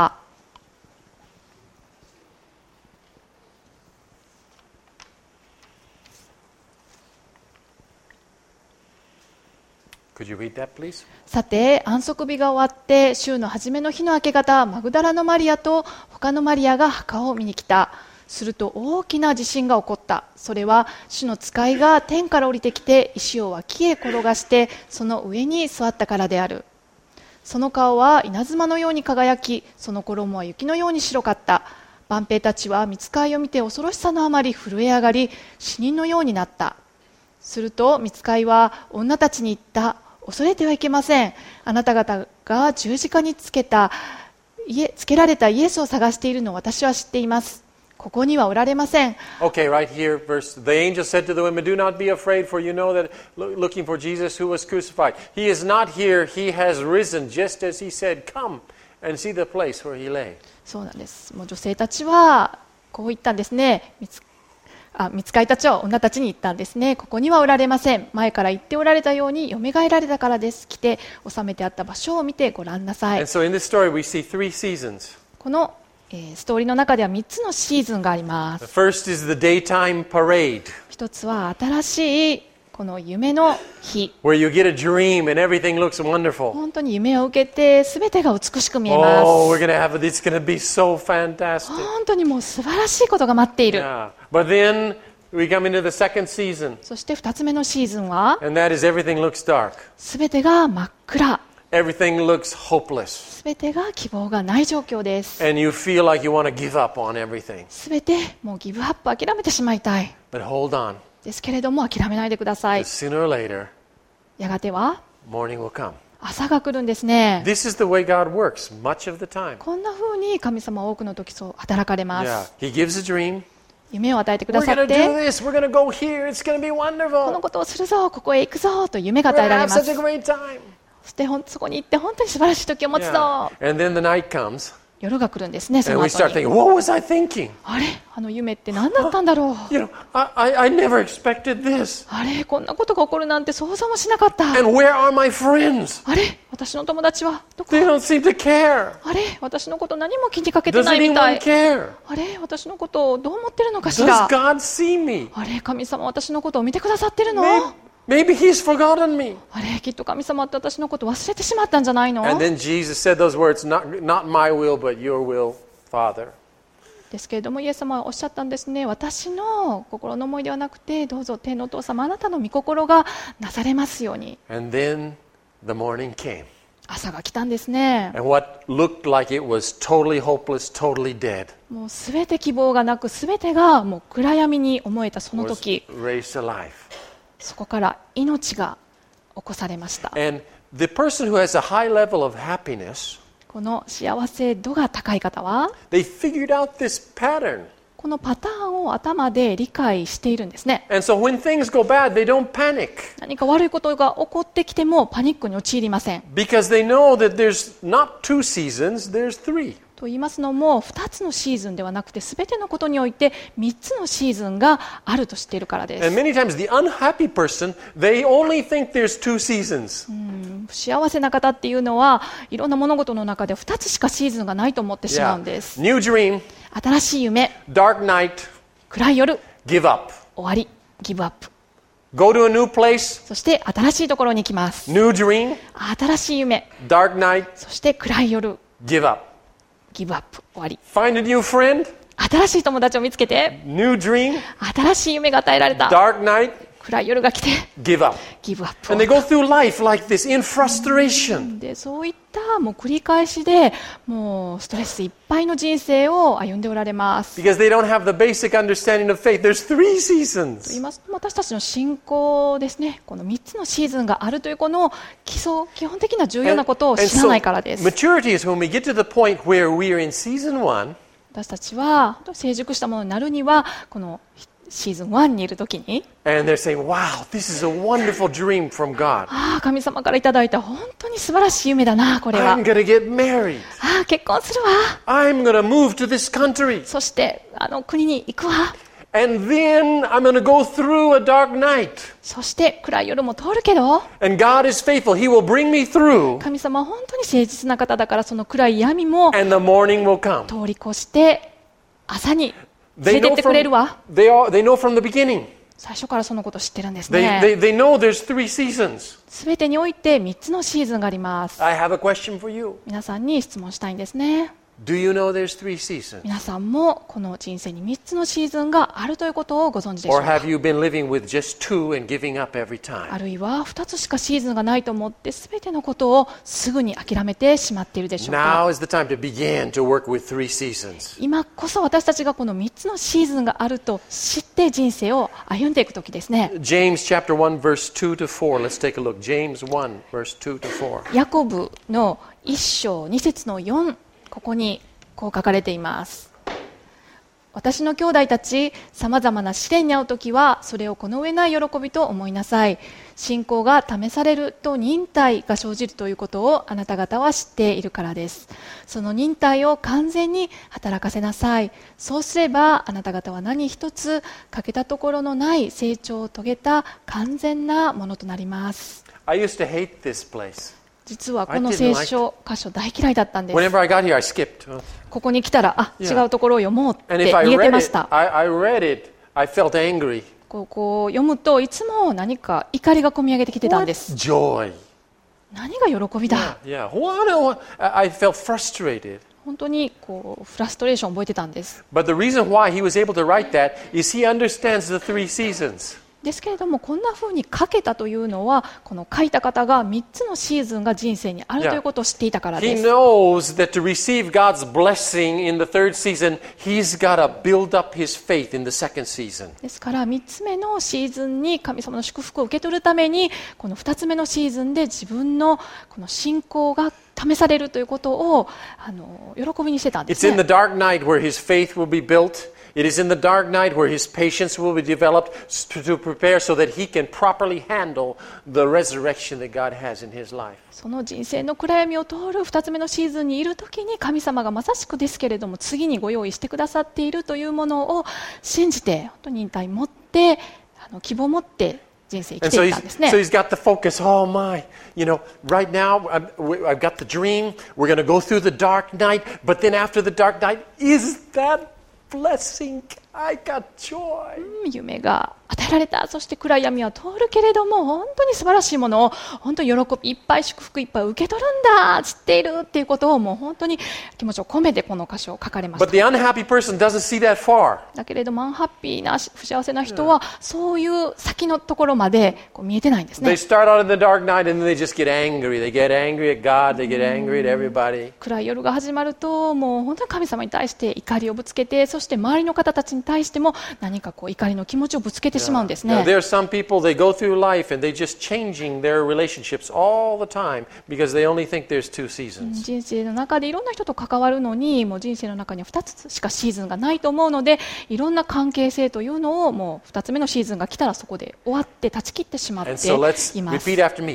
Could you read that, please? さて、安息日が終わって週の初めの日の明け方、マグダラのマリアと他のマリアが墓を見に来た。すると大きな地震が起こった。それは主の使いが天から降りてきて石を脇へ転がしてその上に座ったからである。その顔は稲妻のように輝き、その衣は雪のように白かった。万兵たちは御使いを見て恐ろしさのあまり震え上がり、死人のようになった。すると御使いは女たちに言った。恐れてはいけません。あなた方が十字架につけたつけられたイエスを探しているのを私は知っています。ここにはおられません。 Okay, right here, verse. The angel said to the women, "Do not be afraid, for you know that lo- looking for Jesus who was crucified. He is not here. He has risen, just as he said. Come and see the place where he lay." そうなんです。もう女性たちはこう言ったんですね。見つあ御使いたちは女たちに言ったんですね。ここにはおられません。前から言っておられたようによみがえられたからです。来て収めてあった場所を見てごらんなさい。 And so in this story, we see three seasons. この、えーストーリーの中ではみっつのシーズンがありま The す。 first is the daytime parade, 一つは新しいこの夢の日。 where you get a dream and everything looks wonderful. 本当に夢を受けて全てが美しく見えます。 Oh, we're gonna have it. It's gonna be so fantastic. 本当にもう素晴らしいことが待っている。 Yeah. But then we come into the second season, そして二つ目のシーズンは and that is everything looks dark. 全てが真っ暗。 Everything looks hopeless. 全てが希望がない状況です。 And you feel like you want to give up on everything. 全てもうギブアップ諦めてしまいたい。 But hold on. ですけれども諦めないでください。 Sooner or later, やがては morning will come. 朝が来るんですね。 This is the way God works much of the time. こんな風に神様は多くの時そう働かれま Yeah. す。 He gives a dream. 夢を与えてく We're ださ going っ to do て、 this. We're going to go here. It's going to be この wonderful. ことをするぞ、ここへ行くぞと夢が We're 与え going ら to れ have ます。 such a great time. そしてほんそこに行って本当に素晴らしい時を持つ Yeah. ぞ。 And then the night comes, 夜が来るんですね、そ and の we start 後に。 thinking, what was I thinking? あれあの夢って何だったんだろう。 You know, I, I, I never expected this. あれこんなことが起こるなんて想像もしなかった。 And where are my friends? あれ私の友達はどこ They don't seem to care. あれ私のこと何も気にかけて Does ないみた anyone い。 care? あれ私のことをどう思ってるのかし Does ら。 God see me? あれ神様私のことを見てくださってるの。 Maybe, maybe He's forgotten me. あれきっと神様って私のこと忘れてしまったんじゃないの。 And then Jesus said those words, not, not my will, but your will, Father. ですけれどもイエス様はおっしゃったんですね。私の心の思いではなくてどうぞ天のお父様あなたの御心がなされますように。 And then the morning came. 朝が来たんですね。 And what looked like it was totally hopeless, totally dead, もうすべて希望がなくすべてがもう暗闇に思えたその was 時、 raised to life. そこから命が起こされました。 And the person who has a high level of happiness, この幸せ度が高い方は they figured out this pattern. このパターンを頭で理解しているんですね。 And so when things go bad, they don't panic 何か悪いことが起こってきてもパニックに陥りません。 because they know that there's not two seasons, there's three. と言いますのも、ふたつのシーズンではなくて、すべてのことにおいてみっつのシーズンがあると知っているからです。 And many times the unhappy person, they only think there's two seasons. 不幸せな方っていうのは、いろんな物事の中でふたつしかシーズンがないと思ってしまうんです。 New dream, 新しい夢、 dark night, 暗い夜、 give up. 終わり、ギブアップ。 Go to a new place, そして新しいところに行きます。 new dream, 新しい夢、 dark night, そして暗い夜、 give up. ギブアップ、終わり。 Find a new friend, 新しい友達を見つけて、 new dream, 新しい夢が与えられた。 dark night, 暗い夜が来て、 give up. ギブアップ。 And they go through life like this in frustration. でそういったもう繰り返しで、もうストレスいっぱいの人生を歩んでおられます。 Because they don't have the basic understanding of faith. There's three と言い seasons. ますと、私たちの信仰ですね、このみっつのシーズンがあるというこの基礎、基本的な重要なことを And 知らないからです。 maturity is when we get to the point where we are in season one, 私たちは本当に成熟したものになるには、このシーズンワンにいるときに、 and they're saying, wow, this is a wonderful dream from God. ああ、神様からいただいた本当に素晴らしい夢だな、これは。 I'm going to get married. ああ、結婚するわ。 I'm going to move to this country. そしてあの国に行くわ。 And then I'm going to go through a dark night. そして暗い夜も通るけど、 And God is faithful. He will bring me through. 神様は本当に誠実な方だから、その暗い闇も And the morning will come. 通り越して朝に連 They れてっ know てくれ from, るわ。 they are, they know from the beginning. 最初からそのことを知ってるんです They, ね。 they, they know there's three seasons. すべてにおいてみっつのシーズンがあります。 I have a question for you. 皆さんに質問したいんですね。 Do you know there's three seasons? 皆さんもこの人生にみっつのシーズンがあるということをご存知でしょ Or うか。 have you been living with just two and giving up every あ time? るいはふたつしかシーズンがないと思ってすべてのことをすぐに諦めてしまっているでしょうか。 Now is the time to begin to work with three seasons. 今こそ私たちがこのみっつのシーズンがあると知って人生を歩んでいくときですね。 James chapter one verse two to four. Let's take a look. James one verse two to four. ヤコブのいっ章に節のよん、ここにこう書かれています。私の兄弟たち、さまざまな試練に遭うときはそれをこの上ない喜びと思いなさい。信仰が試されると忍耐が生じるということをあなた方は知っているからです。その忍耐を完全に働かせなさい。そうすればあなた方は何一つ欠けたところのない成長を遂げた完全なものとなります。 I used to hate this place. 実はこの聖書箇所大嫌いだったんです。 Whenever I got here, I skipped. ここに来たら、あ、 Yeah. 違うところを読もうって And if I 逃げて read ま it, した。 I, I read it, I felt angry. こうこう読むといつも何か怒りがこみ上げてきてたん What です。 joy. 何が喜びだ。 Yeah. What, I felt frustrated. 本当にこうフラストレーションを覚えてたんです。 But the reason why he was able to write that is he understands the three seasons. ですけれども、こんな風に書けたというのは、この書いた方がみっつのシーズンが人生にあるということを知っていたから He です。 knows that to receive God's blessing in the third season, he's got to build up his faith in the second season. ですからみっつめのシーズンに神様の祝福を受け取るために、このふたつめのシーズンで自分のこの信仰が試されるということをあの喜びにしてたんで It's す in the ね。 dark night where his faith will be built. It is in the dark night where his patience will be developed to, to prepare so that he can properly handle the resurrection that God has in his life. その人生の暗闇を通るふたつめのシーズンにいるときに、神様がまさしくですけれども次にご用意してくださっているというものを信じて、本当に忍耐持ってあの希望を持って人生生 And き so ていっ he's, たんですね。 so he's got the focus. Oh my, you know, right now I've, I've got the dream. We're going to go through the dark night. But then after the dark night, is that blessing? I got joy. 夢が与えられた。そして暗闇は通るけれども、本当に素晴らしいものを本当に喜びいっぱい、祝福いっぱい受け取るんだ、知っているっていうことをもう本当に気持ちを込めてこの箇所を書かれまし But た。 the unhappy person doesn't see that far. だけれどもアンハッピーな不幸せな人はそういう先のところまでこう見えてないんです They ね。 start out in the dark night and then they just get angry. They get angry at God. They get angry at everybody. 暗い夜が始まるともう本当に神様に対して怒りをぶつけて、そして周りの方たちに対しても何かこう怒りの気持ちをぶつけてしまうんですね。 Now, there are some people, they go through life and they're just changing their relationships all the time because they only think there's two seasons. 人生の中でいろんな人と関わるのに、もう人生の中にはふたつしかシーズンがないと思うので、いろんな関係性というのをもうふたつめのシーズンが来たらそこで終わって断ち切ってしまって And so let's います。 repeat after me.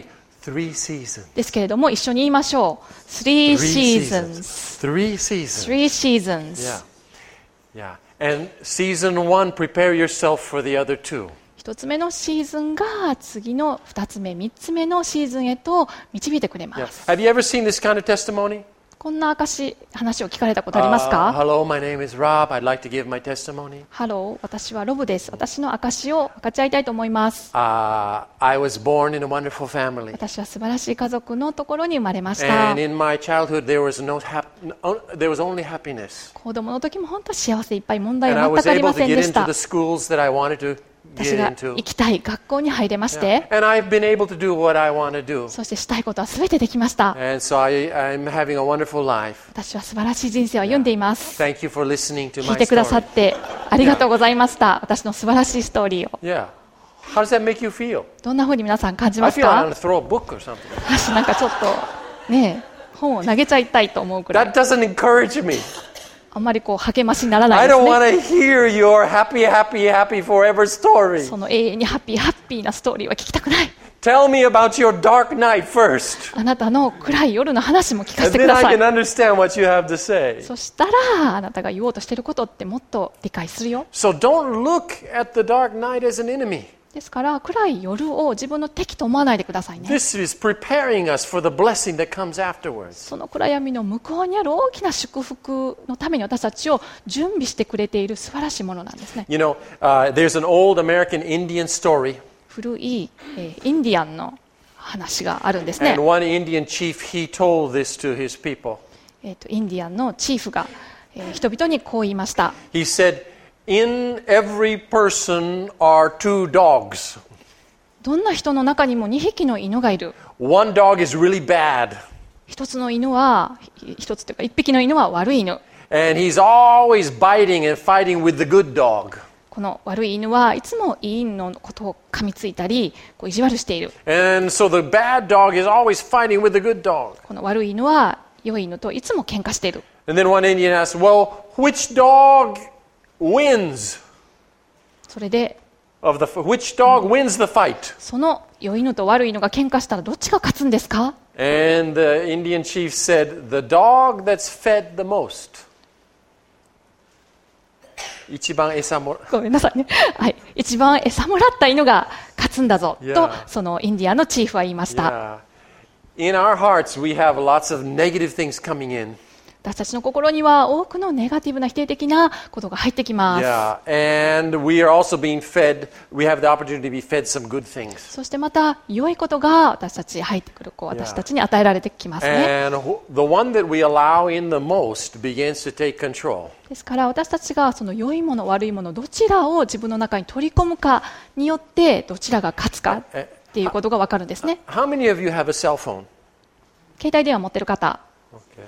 Three seasons. ですけれども、一緒に言いましょう。Three seasons. Three seasons. Three seasons. Yeah. Yeah. And season one, prepare yourself for the other two. 一つ目のシーズンが次の二つ目、三つ目のシーズンへと導いてくれま Yeah. す。 Have you ever seen this kind of testimony? こんな証、話を聞かれたことあります Uh, か？ hello, my name is Rob. I'd like to give my testimony. ハロー、私はロブです。私の証を分かち合いたいと思います。 Uh, I was born in a wonderful family. 私は素晴らしい家族のところに生まれました。 And in my childhood, there was, no hap- no, there was only happiness. 子供の時も本当幸せいっぱい、問題 And I は全 was くあり able ま to せん get でし into た。 the schools that I wanted to 私 get が into. 行きたい学校に入れまして、 And I've been able to do what I want to do. そしてしたいことは全てできました。 And so I, I'm having a wonderful life. 私は素晴らしい人生を歩んでいます。 Thank you for listening to 聞 my いてくださっ story. てありがとうございました。私の素晴らしいストーリーを。 Yeah. How does that make you feel? どんなふうに皆さん感じ I ます feel I か？ want to throw a book or something. 私なんかちょっとねえ、本を投げちゃいたいと思うくらい、 That doesn't encourage me. あんまりこう励ましにならない I です don't ね。 want to hear your happy, happy, happy forever story. その永遠にハッピーハッピーなストーリーは聞きたくない。 Tell me about your dark night first. あなたの暗い夜の話も聞かせ And てく then だ I さ can い。 understand what you have to say. そしたらあなたが言おうとしていることってもっと理解するよ。 So don't look at the dark night as an enemy. ですから暗い夜を自分の敵と思わないでくださいね。 This is preparing us for the blessing that comes afterwards. その暗闇の向こうにある大きな祝福のために私たちを準備してくれている素晴らしいものなんですね。 You know, uh, there's an old American Indian story, 古い、えーインディアンの話があるんですね and。one Indian chief, he told this to his people. えーとインディアンのチーフが、えー人々にこう言いました。 He said, in every person are two dogs. どんな人の中にもにひきの犬がいる。 One dog is really bad, 一つの犬は、一つというか一匹の犬は悪い犬。 and he's always biting and fighting with the good dog. この悪い犬はいつもいい犬のことを噛みついたり、こう意地悪している。 And so the bad dog is always fighting with the good dog. この悪い犬は良い犬といつも喧嘩している。 And then one Indian asked, well, which dog wins? それで Of the, which dog wins the fight? その良い犬と悪い犬が喧嘩したらどっちが勝つんですか？ And the Indian chief said, the dog that's fed the most. 一番餌もごめんなさいね。はい。一番餌もらった犬が勝つんだぞ。 Yeah. と、そのインディアンのチーフは言いました。 Yeah. In our hearts, we have lots of negative things coming in. 私たちの心には多くのネガティブな否定的なことが入ってきます。 Yeah. And we are also being fed, we have the opportunity to be fed some good things. そしてまた良いことが私たち入ってくる、こう Yeah. 私たちに与えられてきますね。 And wh- the one that we allow in the most begins to take control. ですから私たちがその良いもの悪いものどちらを自分の中に取り込むかによってどちらが勝つかっていうことが分かるんですね。 How many of you have a cell phone? 携帯電話持ってる方、 Okay.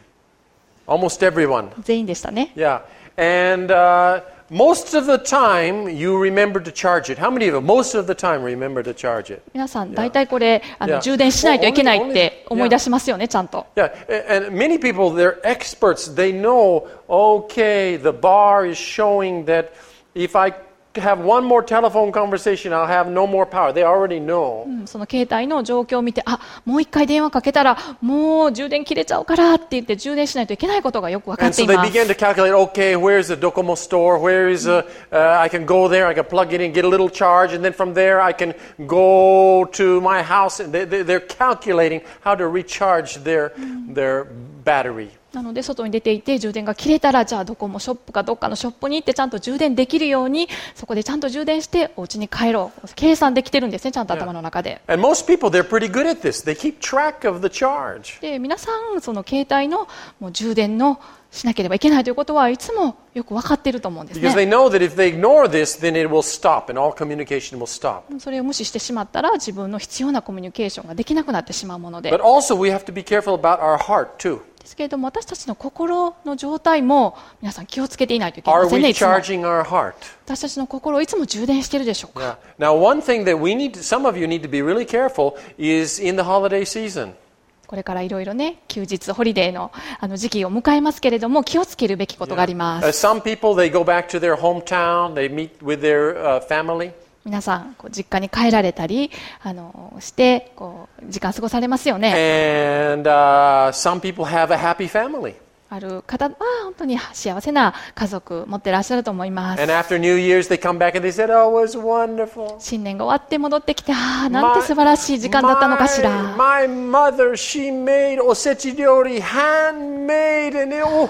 Almost everyone. 全員でしたね。 Yeah. And uh, most of the time, you remember to charge it. How many of you, most of the time, remember to charge it? 皆さん大体これあの Yeah. 充電しないといけないっ Only- て only- 思い出しますよね、ちゃんと。 Yeah. a- And many people, they're experts. They know, okay, the bar is showing that if I have one more telephone conversation, I'll have no more power. They already know. うんその携帯の状況を見て、あ、もう一回電話かけたらもう充電切れちゃうからって言って充電しないといけないことがよく分かっ And て so い they ます。 begin to calculate, okay, where's the Docomo store? Where is a, uh, I can go there, I can plug it in, get a little charge, and then from there I can go to my house. And they, they, they're calculating how to recharge their, their battery. なので外に出ていて充電が切れたらじゃあどこもショップかどっかのショップに行ってちゃんと充電できるようにそこでちゃんと充電してお家に帰ろう、計算できてるんですね、ちゃんと頭の中で。 And most people, they're pretty good at this. They keep track of the charge. で皆さんその携帯のもう充電のしなければいけないということはいつもよく分かっていると思うんです Because ね。 they know that if they ignore this, then it will stop and all communication will stop. それを無視してしまったら自分の必要なコミュニケーションができなくなってしまうもので。 But also, we have to be careful about our heart, too. ですけれども私たちの心の状態も皆さん気をつけていないといけ Are ません we ね。いつも charging our heart? 私たちの心をいつも充電しているでしょうか。 Yeah. Now, one thing that we need, to, some of you need to be really careful is in the holiday season. これからいろいろね休日ホリデーのあの時期を迎えますけれども気をつけるべきことがありま Uh, す。 some people, they go back to their hometown, they meet with their uh, family. 皆さんこう実家に帰られたりあのしてこう時間過ごされますよね。 And uh, some people have a happy family. ある方は本当に幸せな家族持ってらっしゃると思います。 And after New Year's, they come back and they said, "Oh, it was wonderful." 新年が終わって戻ってきて、ああなんて素晴らしい時間だったのかしら。 My, my mother, she made osechi ryori handmade, and it, oh,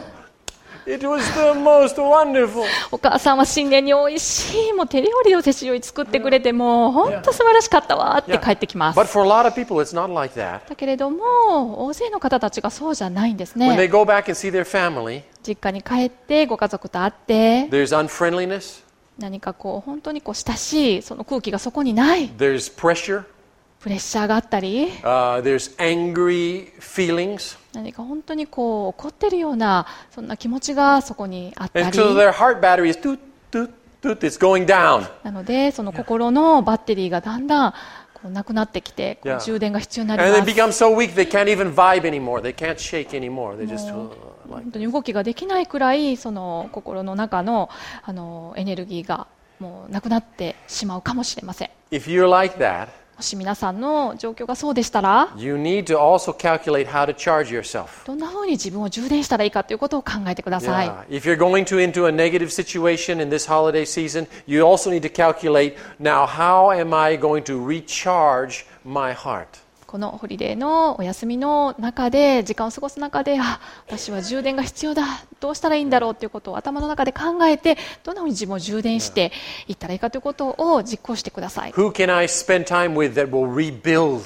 it was the most wonderful. お母さんは新年においしいもう手料理を手料理作ってくれて、もう本当素晴らしかったわって帰ってきます。 But for a lot of people, it's not like that. だけれども大勢の方たちがそうじゃないんですね。 When they go back and see their family, 実家に帰ってご家族と会って there's unfriendliness, 何かこう本当にこう親しいその空気がそこにない、 there's pressure, プレッシャーがあったり、 uh, there's angry feelings. 何か本当にこう怒ってるようなそんな気持ちがそこにあったり、 And so their heart battery is toot, toot, toot, it's going down. なのでその心のバッテリーがだんだんこうなくなってきて、こう Yeah. 充電が必要になり And ま they す。 become so weak they can't even vibe anymore. They can't shake anymore. They just uh, like. 本当に動きができないくらいその心の中のあのエネルギーがもうなくなってしまうかもしれません。 If you're like that, もし皆さんの状況がそうでしたら、 you need to also calculate how to charge yourself. どんなふうに自分を充電したらいいかということを考えてください。 Yeah. If you're going to into a negative situation in this holiday season, you also need to calculate, now how am I going to recharge my heart? このホリデーのお休みの中で時間を過ごす中で、あ、私は充電が必要だ、どうしたらいいんだろうということを頭の中で考えて、どんなふうに自分を充電していったらいいかということを実行してください。 Who can I spend time with that will rebuild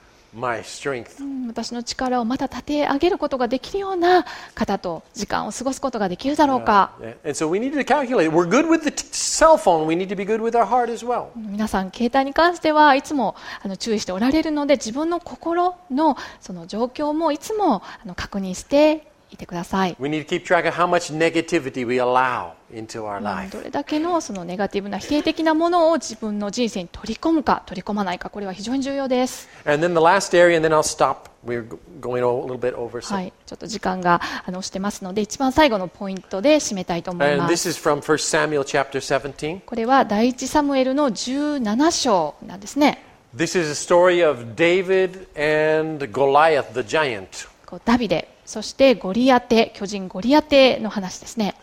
my strength? うん私の力をまた立て上げることができるような方と時間を過ごすことができるだろうか。 Yeah. And so we need to calculate. We're good with the t- cell phone. We need to be good with our heart as well. 皆さん携帯に関してはいつもあの注意しておられるので、自分の心のその状況もいつもあの確認していてください。 We need to keep track of how much negativity we allow into our うん life. どれだけのそのネガティブな否定的なものを自分の人生に取り込むか取り込まないか、これは非常に重要です。 And then the last area, and then I'll stop. We're go- going a little bit over. So. はい、ちょっと時間があの押してますので、一番最後のポイントで締めたいと思い And ま this す。 is from First Samuel chapter seventeen. これは第一サムエルのじゅうなな章なんですね。 This is a story of David and Goliath, the giant. こうダビデ、そしてゴリアテ、巨人ゴリアテの話ですね。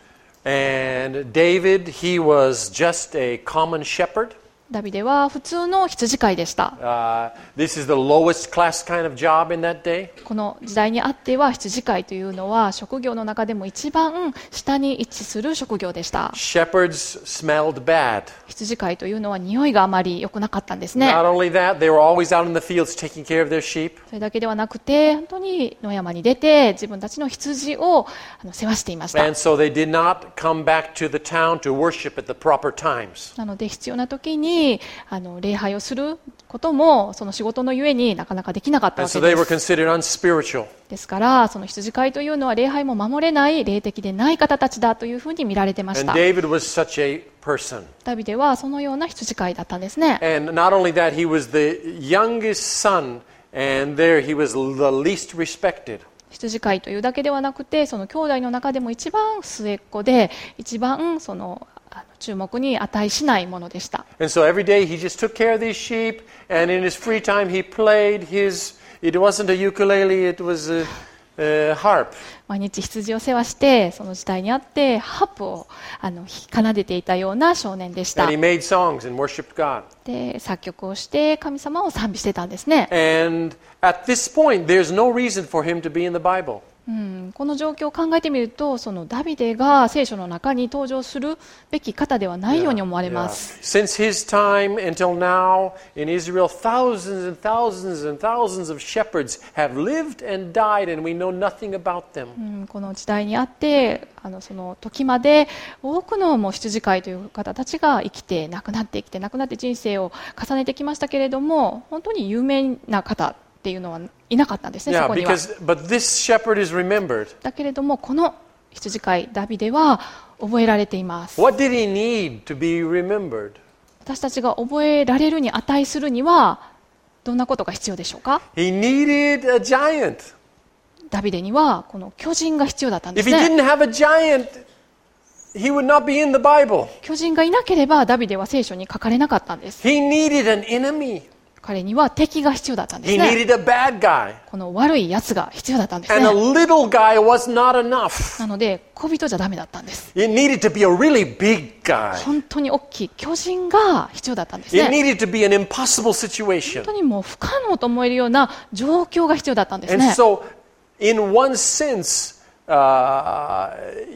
And David, he was just a common shepherd. ダビデは普通の羊飼いでした。 Uh, this is the lowest class kind of job in that day. この時代にあっては羊飼いというのは職業の中でも一番下に位置する職業でした。 Shepherds smelled bad. 羊飼いというのは匂いがあまり良くなかったんですね。 Not only that, they were always out in the fields taking care of their sheep. それだけではなくて、本当に野山に出て自分たちの羊をあの世話していました。 And so they did not come back to the town to worship at the proper times. なので必要な時にあの礼拝をすることもその仕事のゆえになかなかできなかった And わ so け they で were す。 considered unspiritual. ですからその羊飼いというのは礼拝も守れない霊的でない方たちだというふうに見られてまし And た。 David was such a person. ダビデはそのような羊飼いだったんですね。 And not only that, he was the youngest son, and there he was the least respected. 羊飼いというだけではなくて、その兄弟の中でも一番末っ子で一番そのあの注目に値しないものでした。 And so every day he just took care of these sheep, and in his free time he played his, it wasn't a ukulele, it was a, a harp. 毎日羊を世話して、その時代にあってハープをあの奏でていたような少年でした。 And he made songs and worshiped God. で作曲をして神様を賛美してたんですね。 And at this point, there's no reason for him to be in the Bible. うん、この状況を考えてみると、そのダビデが聖書の中に登場するべき方ではないように思われます。 Since his time until now in Israel, thousands and thousands and thousands of shepherds have lived and died, and we know nothing about them. うん、この時代にあってあのその時まで多くのもう羊飼いという方たちが生きて亡くなって生きて亡くなって人生を重ねてきましたけれども、本当に有名な方っていうのはいなかったんですね、 Yeah, そこには。 because, but this shepherd is remembered. だけれどもこの羊飼いダビデは覚えられています。 What did he need to be remembered? 私たちが覚えられるに値するにはどんなことが必要でしょうか。 He needed a giant. ダビデにはこの巨人が必要だったんで If す he ね。 didn't have a giant, he would not be in the Bible. 巨人がいなければダビデは聖書に書かれなかったんです。 He needed an enemy. 彼には敵が必要だったんです He ね。 needed a bad guy. この悪い奴が必要だったんです And a ね。 little guy was not enough. なので小人じゃダメだったんです。 It needed to be a really big guy. 本当に大きい巨人が必要だったんですね。 It needed to be an impossible 本 situation. 当にもう不可能と思えるような状況が必要だったんです And ね。 so, in one sense, uh,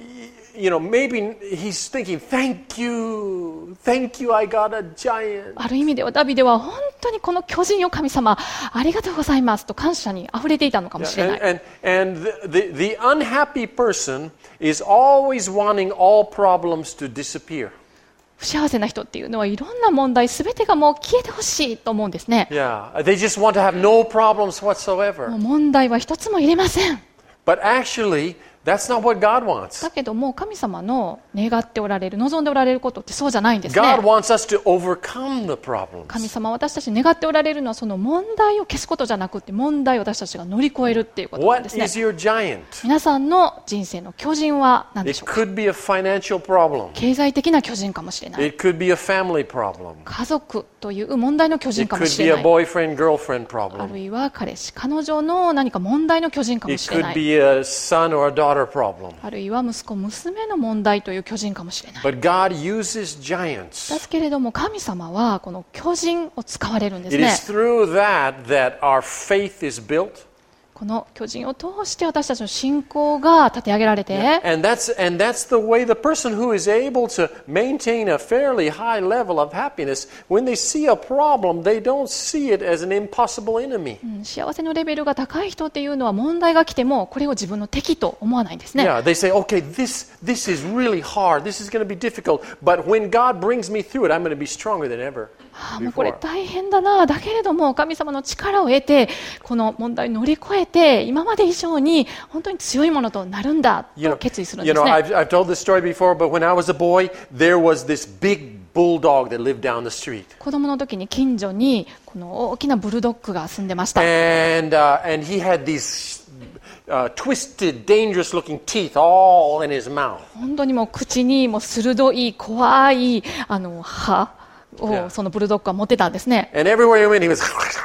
you know, maybe he's thinking, thank you, thank you, I got a giant. ある意味ではダビデは本当にこの巨人よ神様ありがとうございますと感謝に溢れていたのかもしれない。 And, and, and the, the, the unhappy person is always wanting all problems to disappear. 不幸せな人っていうのはいろんな問題すべてがもう消えてほしいと思うんですね。 Yeah, they just want to have no problems も whatsoever. う問題は一つも入れません。 But actually, that's not what God だ wants. けども神様の願っておられる望んでおられることってそうじゃないんですね。 God wants us to overcome the problems. 神様は私たちに願っておられるのはその問題を消すことじゃなくて問題を私たちが乗り越えるっていうことなんで What すね。 is your giant? 皆さんの人生の巨人は何で It しょうか。 could be a financial problem. 経済的な巨人かもしれない。 It could be a family problem. 家族という問題の巨人 It かも could し be れ a ない。 boyfriend girlfriend あ problem. るいは彼氏彼女の何か問題の巨人かも It しれな could い。 be a son or a daughter problem. あるいは息子娘の問題という巨人かもしれない。 But God uses giants. ですけれども神様はこの巨人を使われるんです It ね。 is through that that our faith is built. この巨人を通して私たちの信仰が立て上げられて、 And that's, and that's the way the person who is able to maintain a fairly high level of happiness, when they see a problem, they don't see it as an impossible enemy. うん幸せのレベルが高い人っていうのは問題が来てもこれを自分の敵と思わないんですね。 Yeah, they say, okay, this, this is really hard. This is going to be difficult. But when God brings me through it, I'm going to be stronger than ever ああもうこれ before. 大変だな。だけれども神様の力を得てこの問題を乗り越えて今まで以上に本当に強いものとなるんだ You と know, 決意するん you です know ね。 I've, I've told this story before, but when I was a boy, there was this big bulldog that lived down the street. 子供の時に近所にこの大きなブルドッグが住んでました。 And, uh, and he had these uh, twisted, dangerous-looking teeth all in his mouth. 本当にもう口にもう鋭い怖いあの歯を Yeah. そのブルドッグは持ってたんですね。 And everywhere he went, he was...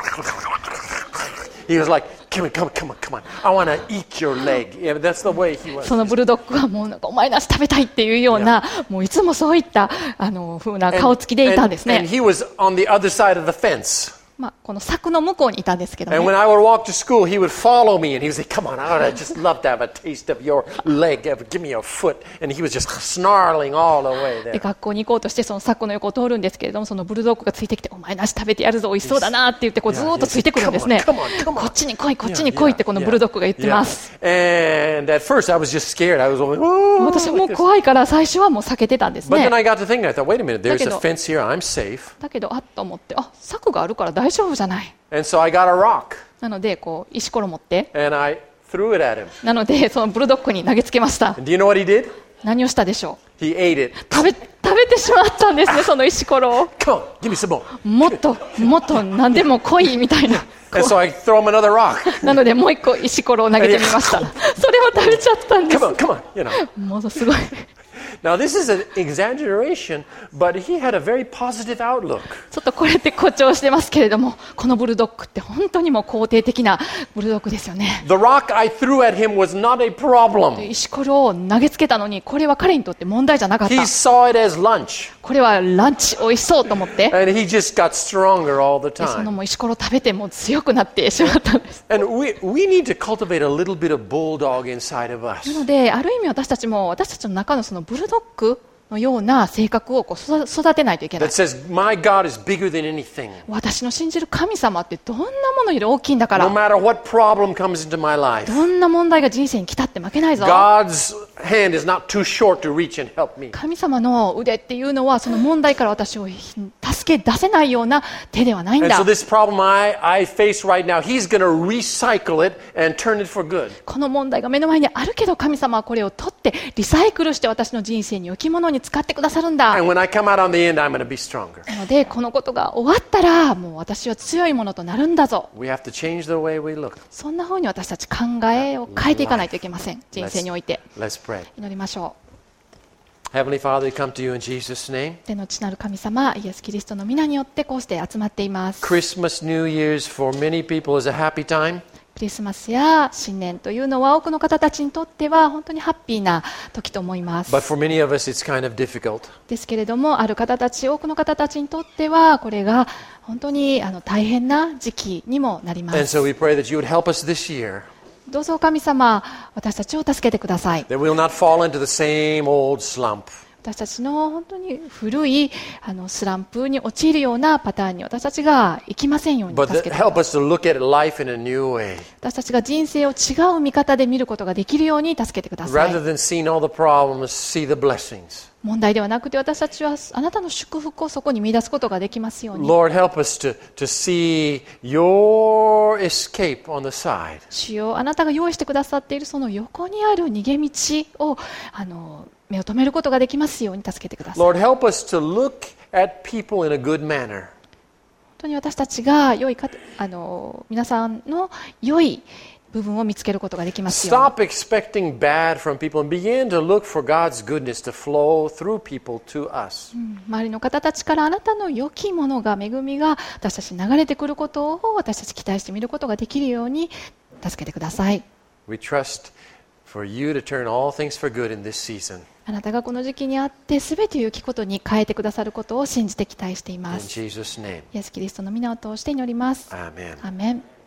He was like, come on, come on, come on, come on. I want to eat your leg. Yeah, that's the way he was. そのブルドッグはもうなんかお前なし食べたいっていうような、もういつもそういったあの風な And, 顔つきでいたんです and, ね and。he was on the other side of the fence. まあこの柵の向こうにいたんですけど And when ね。 I would walk to school, he would follow me and he would say, come on, I would just love to have a taste of your leg. Give me your foot. And he was just snarling all the way で there. 学校に行こうとしてその柵の横を通るんですけれども、そのブルドッグがついてきてお前なし食べてやるぞ美味しそうだなって言ってこうずーっとついてくるんですね。 Come on, come on, come on. こっちに来いこっちに来いってこのブルドッグが言ってます。 Yeah. And at first I was just scared. I was like, oh, 私はもう like this. 怖いから最初はもう避けてたんです But ね then。I got to thinking, I thought, wait a minute, there's a だけど- fence here. I'm safe. だけどあっと思ってあ柵があるから大丈夫じゃない。 And so I got a rock なのでこう石ころ持って and I threw it at him. なのでそのブルドッグに投げつけました。 And do you know what he did? 何をしたでしょ He ate it. う。食べ食べてしまったんですねその石ころを。 Come on, give me some more. もっともっと何でも来いみたいな。 And so I throw him another rock. なのでもう一個石ころを投げてみました。それを食べちゃったんで Come す。 on, come on, you know. ものすごい。 Now this is an exaggeration, but he had a very positive outlook. ちょっとこれって誇張してますけれども、このブルドッグって本当にもう肯定的なブルドッグですよね。 The rock I threw at him was not a problem. 石ころを投げつけたのに、これは彼にとって問題じゃなかっ He た。 saw it as lunch, これはランチ美味しそうと思って、 and he just got stronger all the でその time. もう石ころを食べてもう強くなってしまったんです。 And we, we need to cultivate a little bit of bulldog inside of な us. ので、ある意味私たちも私たちの中のそのブルドッグのような性格をこう育育てないといけない That。says, my God is bigger than anything. 私の信じる神様ってどんなものより大きいんだか No ら、 matter what problem comes into my life, どんな問題が人生に来たって負けないぞ。 God's hand is not too short to reach and help me. 神様の腕っていうのはその問題から私を助け出せないような手ではないん And だ。 so this problem I, I face right now, He's going to recycle it and turn it for good. この問題が目の前にあるけど神様はこれを取ってリサイクルして私の人生に良きものに使ってくださるんだ。 And when I come out on the end, I'm going to be stronger. なのでこのことが終わったらもう私は強いものとなるんだぞ。 We have to change the way we look. そんな風に私たち考えを変えていかないといけません。人生において。 Let's pray. 祈りましょ Heavenly Father, we come to you in Jesus' name. 天の父なる神様、イエス・キリストの皆によってこうして集まっています。 Christmas, New Year's for many people is a happy time. クリスマスや新年というのは多くの方たちにとっては本当にハッピーな時と思います。 But for many of us, it's kind of difficult. ですけれども、ある方たち、多くの方たちにとってはこれが本当にあの大変な時期にもなりま And す。 so we pray that you would help us this year, どうぞ神様、私たちを助けてください。 that we'll not fall into the same old slump. 私たちの本当に古いあのスランプに陥るようなパターンに私たちが行きませんように But 助 that けてくだ help さい。 us to look at life in a new way. 私たちが人生を違う見方で見ることができるように助けてくださ Rather い。 than seeing all the problems, see the blessings. 問題ではなくて私たちはあなたの祝福をそこに見出すことができますように。 Lord, help us to, to see your escape on the side. 主よ、あなたが用意してくださっているその横にある逃げ道をあの目を留めることができますように助けてください。 Lord, help us to look at people in a good manner. 本当に私たちが良いかあの皆さんの良い部分を見つけることができますように。 Stop expecting bad from people and begin to look for God's goodness to flow through people to us. 周りの方たちからあなたの良きものが、恵みが私たちに流れてくることを私たち期待してみることができるように助けてください。 We trust for you to turn all things for good in this season. あなたがこの時期にあって全て良きことに変えてくださることを信じて期待していま In す。 Jesus' name. イエス・キリストの皆を通して祈ります。 Amen. アーメン。